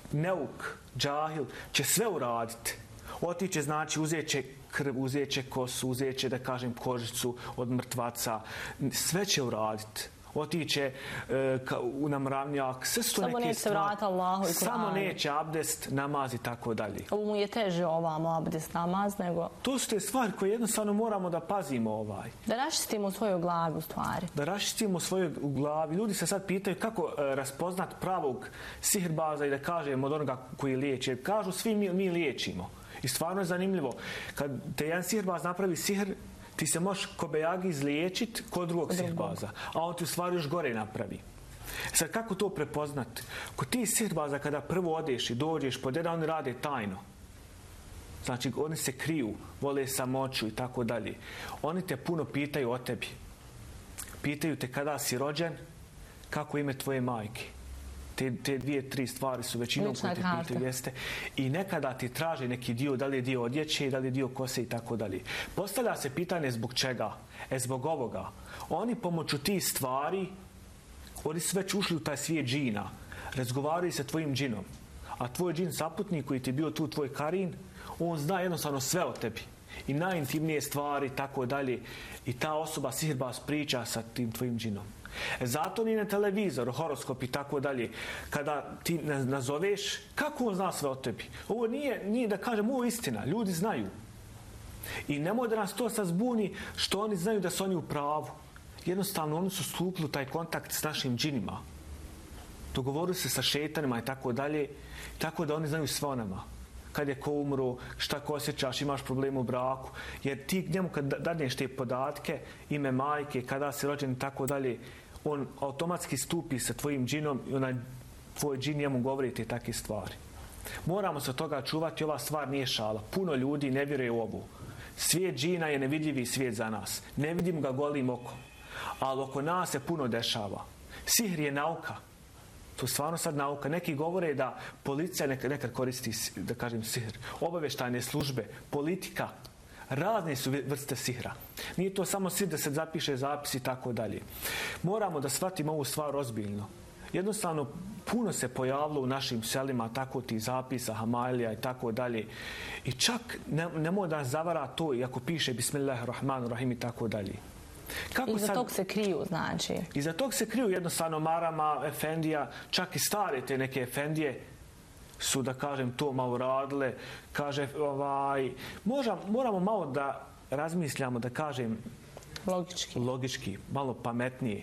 neuk, džahil, će sve uraditi. Otiće, znači, uzet će krv, uzet će kosu, uzet će, da kažem, kožicu od mrtvaca. Sve će uraditi. Otiće e, ka, u namravnjak. Sve su samo neke neće se vrata Allahu i Kur'anu. Samo neće abdest, namaz i tako dalje. Ovo mu je teže ovamo abdest, namaz, nego... To su te stvari koje jednostavno moramo da pazimo ovaj. Da raščistimo u svojoj glavi, u stvari. Da raščistimo u svojoj glavi. Ljudi se sad pitaju kako e, raspoznat pravog sihirbaza i da kažemo od onoga koji liječi. Kažu svi mi, mi liječimo. I stvarno je zanimljivo. Kad te jedan sihirbaz napravi sihr, ti se možeš kobejagi izliječiti kod drugog sihirbaza, a on ti u stvari još gore napravi. Sad, kako to prepoznati? Kod ti sihirbaza, kada prvo odeš i dođeš pod jedan, oni rade tajno. Znači, oni se kriju, vole samoću i tako dalje. Oni te puno pitaju o tebi. Pitaju te kada si rođen, kako ime tvoje majke. Te, te dvije, tri stvari su većinom koje te pitaju, jeste. I nekada ti traže neki dio, da li je dio odjeće, da li je dio kose i tako dalje. Postavlja se pitanje zbog čega? E, zbog ovoga. Oni pomoću tih stvari, oni su već ušli u taj svijet džina. Razgovaraju sa tvojim džinom. A tvoj džin saputnik koji ti je bio tu, tvoj karin, on zna jednostavno sve o tebi. I najintimnije stvari i tako dalje. I ta osoba sihirbaz priča sa tim tvojim džinom. Zato ni na televizoru, horoskop i tako dalje, kada ti nazoveš, kako on zna sve o tebi? Ovo nije, nije da kažem, ovo je istina, ljudi znaju. I nemoj da nas to sad zbuni što oni znaju da su oni u pravu. Jednostavno, oni su stupili u taj kontakt s našim džinima. Dogovorili se sa šetanima i tako dalje, tako da oni znaju sve o nama. Kad je ko umro, šta ko osjećaš, imaš problem u braku. Jer ti njemu kad dadneš te podatke, ime majke, kada si rođen i tako dalje, on automatski stupi sa tvojim džinom i onaj tvoj džin njemu govori te takve stvari. Moramo se od toga čuvati, ova stvar nije šala. Puno ljudi ne vjeruje u ovu. Svijet džina je nevidljivi svijet za nas. Ne vidimo ga golim okom. Ali oko nas se puno dešava. Sihr je nauka. To je stvarno sad nauka. Neki govore da policija nekad, nekad koristi, da kažem, sihr. Obavještajne službe, politika, razne su vrste sihra. Nije to samo sihr da se zapiše zapis i tako dalje. Moramo da shvatimo ovu stvar ozbiljno. Jednostavno, puno se pojavilo u našim selima tako ti zapisa, hamailija i tako dalje. I čak ne, nemoj da zavara to, iako piše Bismillahirrahmanirrahim i tako dalje. Kako Iza sad, tog se kriju, znači? Iza tog se kriju jednostavno marama, efendija, čak i stare te neke efendije su, da kažem, to malo radile. Kaže, ovaj, možda, moramo malo da razmišljamo, da kažem, logički, logički malo pametnije.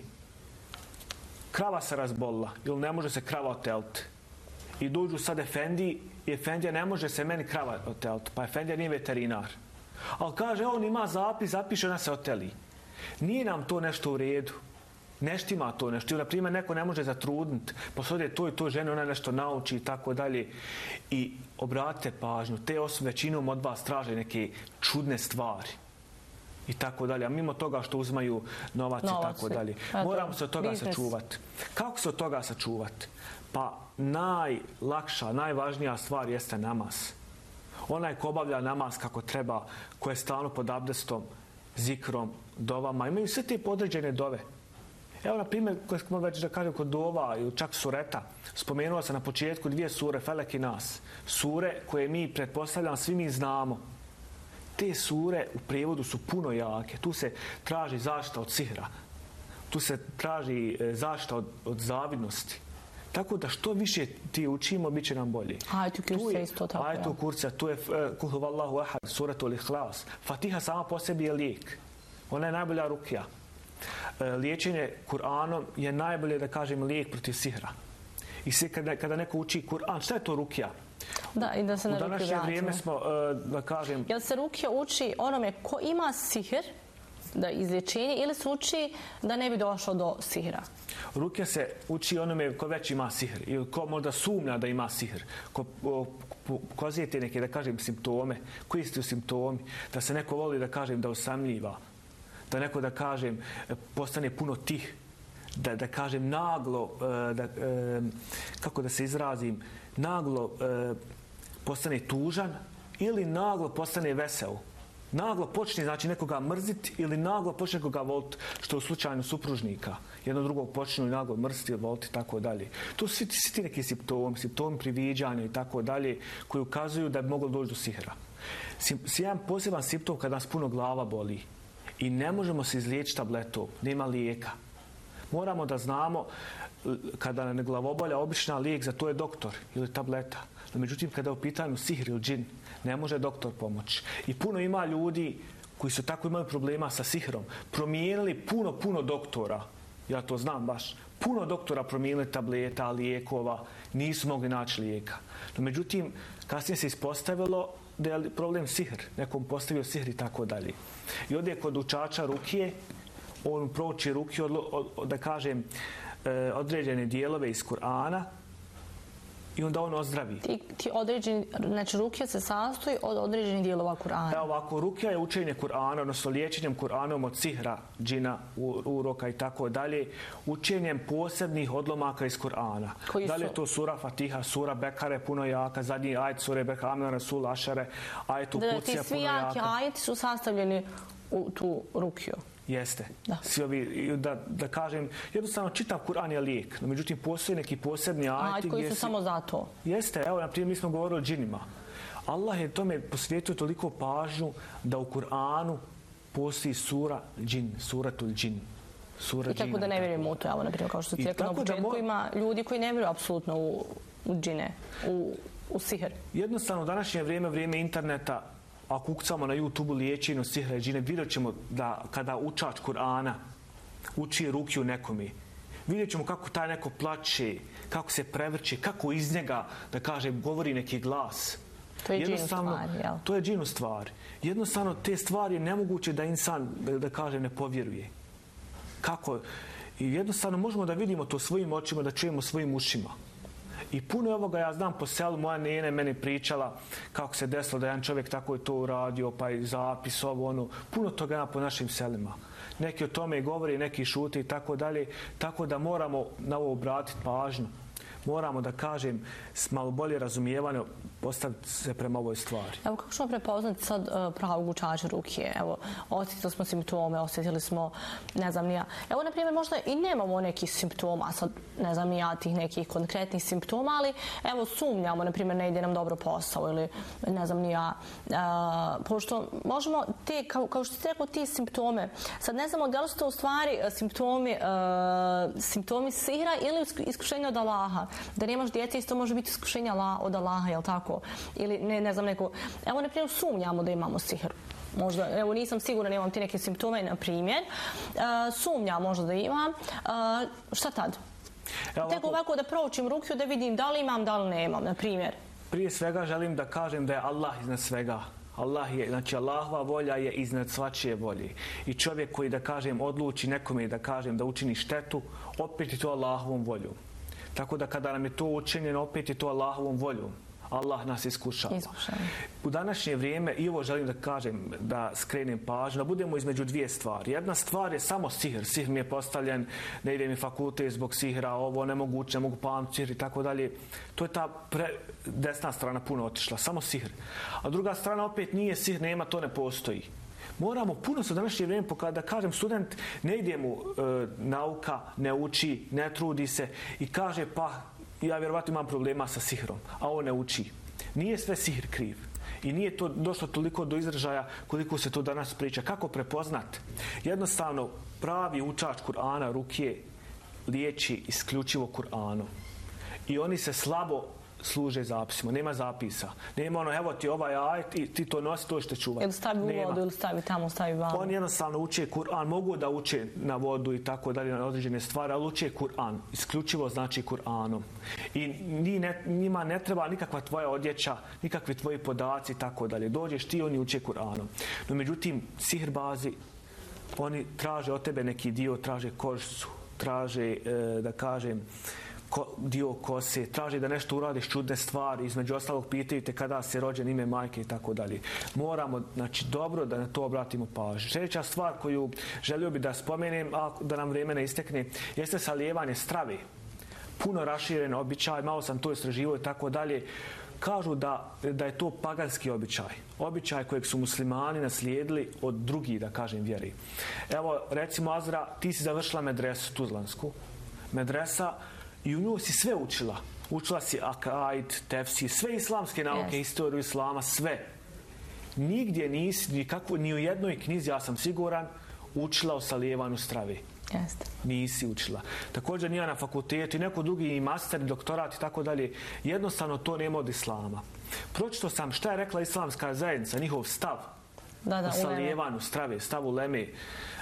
Krava se razbolila ili ne može se krava oteliti. I dođu sad efendiji i efendija ne može se meni krava oteliti. Pa efendija nije veterinar. Ali kaže, on ima zapis, zapiše, ona se oteli. Nije nam to nešto u redu. Nešto ima to nešto. Ili, na primjer, neko ne može zatrudniti. Posodje to i to žene, ona nešto nauči i tako dalje. I obratite pažnju. Te osobe većinom od vas traže neke čudne stvari. I tako dalje. A mimo toga što uzmaju novac, novac i tako dalje. Moramo se od toga biznes. sačuvati. Kako se od toga sačuvati? Pa najlakša, najvažnija stvar jeste namaz. Onaj ko obavlja namaz kako treba, ko je stalno pod abdestom, zikrom, dovama, imaju sve te podređene dove. Evo, na primjer, koje smo već da kažem kod dova ili čak sureta, spomenuo sam na početku dvije sure, Felek i Nas. Sure koje mi, pretpostavljam, svi mi znamo. Te sure u prijevodu su puno jake. Tu se traži zaštita od sihra. Tu se traži zaštita od, od zavidnosti. Tako da što više ti učimo, bit će nam bolje. Ajetu kurca isto tako. Ajetu kurca, tu je Kul huvallahu ahad, suratul ihlas. Fatiha sama po sebi je lijek. Ona je najbolja rukija. Liječenje Kur'anom je najbolje, da kažem, lijek protiv sihra. I sve kada, kada neko uči Kur'an, šta je to rukija? Da, i da se na U današnje vrijeme smo, da kažem... Jel se rukija uči onome ko ima sihr, da izlječenje, ili se uči da ne bi došlo do sihra? Rukija se uči onome ko već ima sihr ili ko možda sumnja da ima sihr, ko pokazuje te neke, da kažem, simptome, koji su simptomi, da se neko voli, da kažem, da osamljiva, da neko, da kažem, postane puno tih, da, da kažem, naglo, da, kako da se izrazim, naglo postane tužan ili naglo postane vesel. Naglo počne, znači, nekoga mrziti ili naglo počne nekoga voliti, što u slučaju supružnika. Jedno drugog počnu naglo mrziti ili voliti i tako dalje. To su svi, svi ti neki simptomi, simptomi priviđanja i tako dalje, koji ukazuju da bi moglo doći do sihra. Si jedan poseban simptom kada nas puno glava boli i ne možemo se izliječiti tabletom, nema lijeka. Moramo da znamo kada nam je glavobolja, obična lijek za to je doktor ili tableta. No, međutim, kada je u pitanju sihr ili džin, ne može doktor pomoći. I puno ima ljudi koji su tako imali problema sa sihrom, promijenili puno, puno doktora. Ja to znam baš. Puno doktora promijenili tableta, lijekova, nisu mogli naći lijeka. No, međutim, kasnije se ispostavilo da je problem sihr. Nekom postavio sihr i tako dalje. I ovdje kod učača rukije, on prouči ruki, od, od, da kažem, e, određene dijelove iz Kur'ana i onda on ozdravi. Ti, ti određeni, znači rukija se sastoji od određenih dijelova Kur'ana. Evo ovako, rukija je učenje Kur'ana, odnosno liječenjem Kur'anom od sihra, džina, uroka i tako dalje, učenjem posebnih odlomaka iz Kur'ana. Da li je to sura Fatiha, sura Bekare, puno jaka, zadnji ajet sure Bekare, Amna Rasul, Ašare, ajet u Kucija, puno jaka. Ti svi jaki ajeti su sastavljeni u tu rukiju. Jeste. Da. Svi ovi, da, da kažem, jednostavno čitav Kur'an je lijek, no međutim postoje neki posebni ajeti koji su si... samo za to. Jeste, evo, na primjer, mi smo govorili o džinima. Allah je tome posvijetio toliko pažnju da u Kur'anu postoji sura džin, suratul džin. Sura I tako džina, da ne vjerujemo u to, evo, na primjer, kao što ti rekao na početku, mo... ima ljudi koji ne vjeruju apsolutno u, u džine, u, u sihr. Jednostavno, u današnje vrijeme, vrijeme interneta, ako ukucamo na YouTube-u liječenje od sihra i džine, vidjet ćemo da kada učač Kur'ana uči rukiju nekome, vidjet ćemo kako taj neko plače, kako se prevrće, kako iz njega, da kažem, govori neki glas. To je džinu stvar, jel? To je džinu stvar. Jednostavno, te stvari je nemoguće da insan, da, da kažem, ne povjeruje. Kako? I jednostavno možemo da vidimo to svojim očima, da čujemo svojim ušima. I puno ovoga ja znam po selu, moja nene meni pričala kako se desilo da jedan čovjek tako je to uradio, pa i zapis ovo, ono, puno toga ima po našim selima. Neki o tome govori, neki šute i tako dalje, tako da moramo na ovo obratiti pažnju. Moramo, da kažem, s malo bolje razumijevanje postaviti se prema ovoj stvari. Evo, kako ćemo prepoznati sad uh, pravog učača rukije? Evo, osjetili smo simptome, osjetili smo, ne znam, nija. Evo, na primjer, možda i nemamo nekih simptoma, sad, ne znam, nija tih nekih konkretnih simptoma, ali, evo, sumnjamo, na primjer, ne ide nam dobro posao ili, ne znam, nija. Uh, pošto možemo te, kao, kao što ste rekao, ti simptome, sad ne znamo da li su to u stvari simptomi, uh, simptomi sihra ili iskušenja od Allaha. Da nemaš djece, isto može biti iskušenja od Allaha, jel tako? Ili, ne, ne znam, neko... Evo, na primjer, sumnjamo da imamo sihr. Možda, evo, nisam sigurna, nemam ti neke simptome, na primjer. Uh, sumnjam možda da imam. Uh, šta tad? Ja, Tek ovako da proučim rukiju, da vidim da li imam, da li nemam, na primjer. Prije svega želim da kažem da je Allah iznad svega. Allah je, znači Allahova volja je iznad svačije volje. I čovjek koji, da kažem, odluči nekome, da kažem, da učini štetu, opet je to Allahovom voljom. Tako da kada nam je to učinjeno, opet je to Allahovom voljom. Allah nas iskušava. Iskušava. U današnje vrijeme, i ovo želim da kažem, da skrenem pažnju, da budemo između dvije stvari. Jedna stvar je samo sihr. Sihr mi je postavljen, ne ide mi fakultet zbog sihra, ovo nemoguće, ne mogu pamtiti sihr i tako dalje. To je ta pre... desna strana puno otišla, samo sihr. A druga strana opet nije sihr, nema, to ne postoji. Moramo puno se u današnje vrijeme pokazati, da kažem, student ne ide mu e, nauka, ne uči, ne trudi se i kaže pa ja vjerovatno imam problema sa sihrom, a on ne uči. Nije sve sihr kriv. I nije to došlo toliko do izražaja koliko se to danas priča. Kako prepoznat? Jednostavno, pravi učač Kur'ana, rukije, liječi isključivo Kur'anom. I oni se slabo služe zapisima. Nema zapisa. Nema ono, evo ti ovaj ajet i ti to nosi, to što čuvati. Ili stavi u vodu, ili stavi tamo, stavi vamo. Oni jednostavno uče Kur'an. Mogu da uče na vodu i tako dalje, na određene stvari, ali uče Kur'an. Isključivo znači Kur'anom. I ne, njima ne treba nikakva tvoja odjeća, nikakvi tvoji podaci i tako dalje. Dođeš ti, oni uče Kur'anom. No međutim, sihrbazi, oni traže od tebe neki dio, traže kožicu, traže, e, da kažem, Ko, dio kose, traži da nešto uradiš čudne stvari, između ostalog pitaju te kada se rođen, ime majke i tako dalje. Moramo, znači, dobro da na to obratimo pažnju. Sljedeća stvar koju želio bi da spomenem, a da nam vrijeme ne istekne, jeste salijevanje strave. Puno raširen običaj, malo sam to istraživao i tako dalje. kažu da, da je to paganski običaj. Običaj kojeg su muslimani naslijedili od drugih, da kažem, vjeri. Evo, recimo, Azra, ti si završila medresu Tuzlansku. Medresa i u nju si sve učila. Učila si akaid, tefsir, sve islamske nauke, yes. Historiju islama, sve. Nigdje nisi, nikako, ni u jednoj knjizi, ja sam siguran, učila o salijevanju strave. Jeste. Nisi učila. Također nije na fakultetu i neko drugi i master, doktorat i tako dalje. Jednostavno to nema od islama. Pročito sam šta je rekla islamska zajednica, njihov stav da, da, o salijevanju strave, stav uleme. E,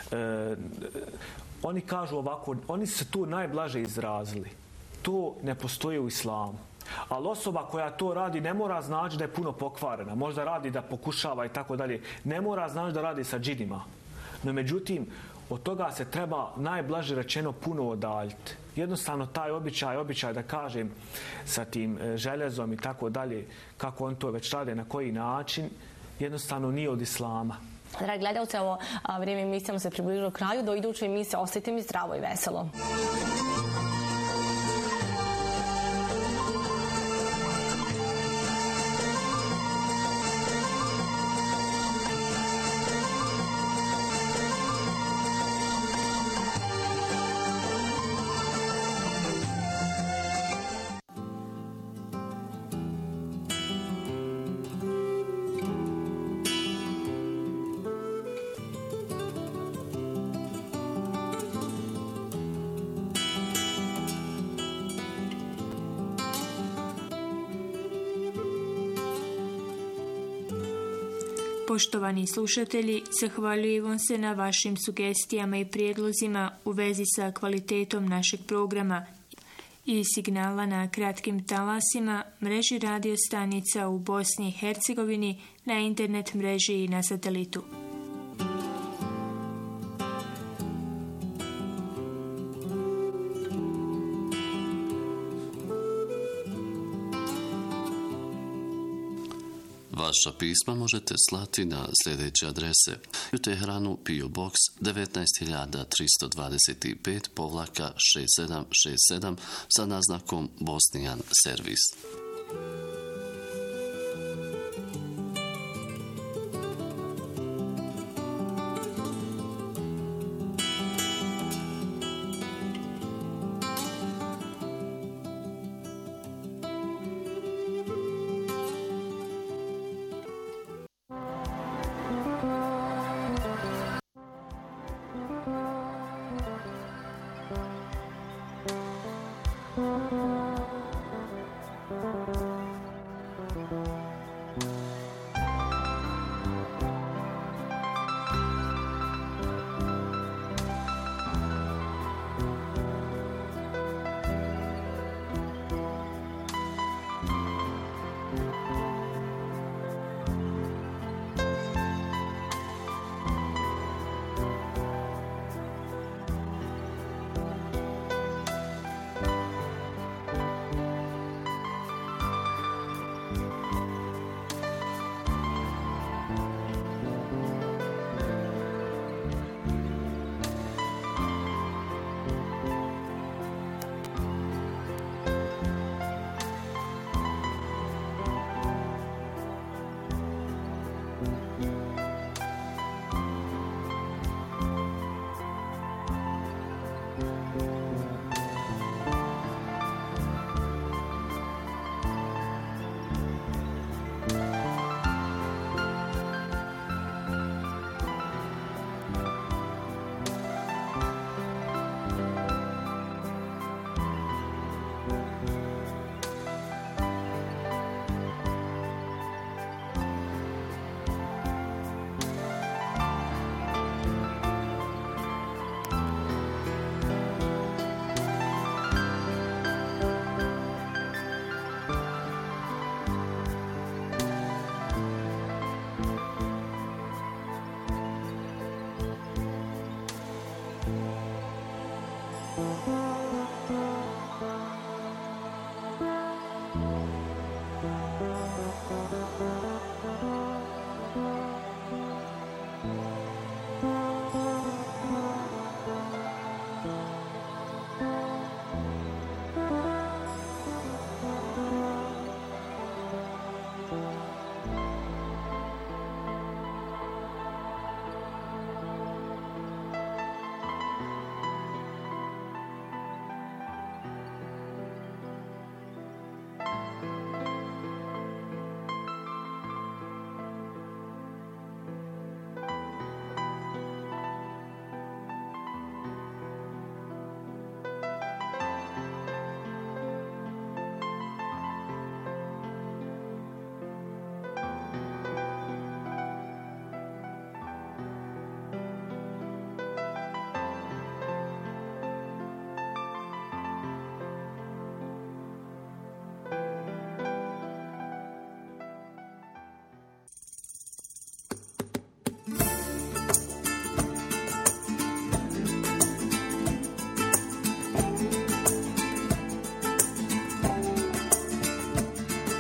oni kažu ovako, oni su tu najblaže izrazili. To ne postoji u islamu. Ali osoba koja to radi ne mora znači da je puno pokvarena. Možda radi da pokušava i tako dalje. Ne mora znači da radi sa džinima. No međutim, od toga se treba najblaže rečeno puno odaljiti. Jednostavno taj običaj, običaj da kažem sa tim željezom i tako dalje, kako on to već rade, na koji način, jednostavno nije od islama. Dragi gledalci, ovo vrijeme emisijama se približilo kraju. Do iduće emisije ostajte mi zdravo i veselo. Poštovani slušatelji, zahvaljujem se na vašim sugestijama i prijedlozima u vezi sa kvalitetom našeg programa i signala na kratkim talasima, mreži radio stanica u Bosni i Hercegovini, na internet mreži i na satelitu. Vaša pisma možete slati na sljedeće adrese: u Teheranu P O Box devetnaest hiljada tristo dvadeset pet šezdeset sedam šezdeset sedam sa naznakom Bosnian Servis.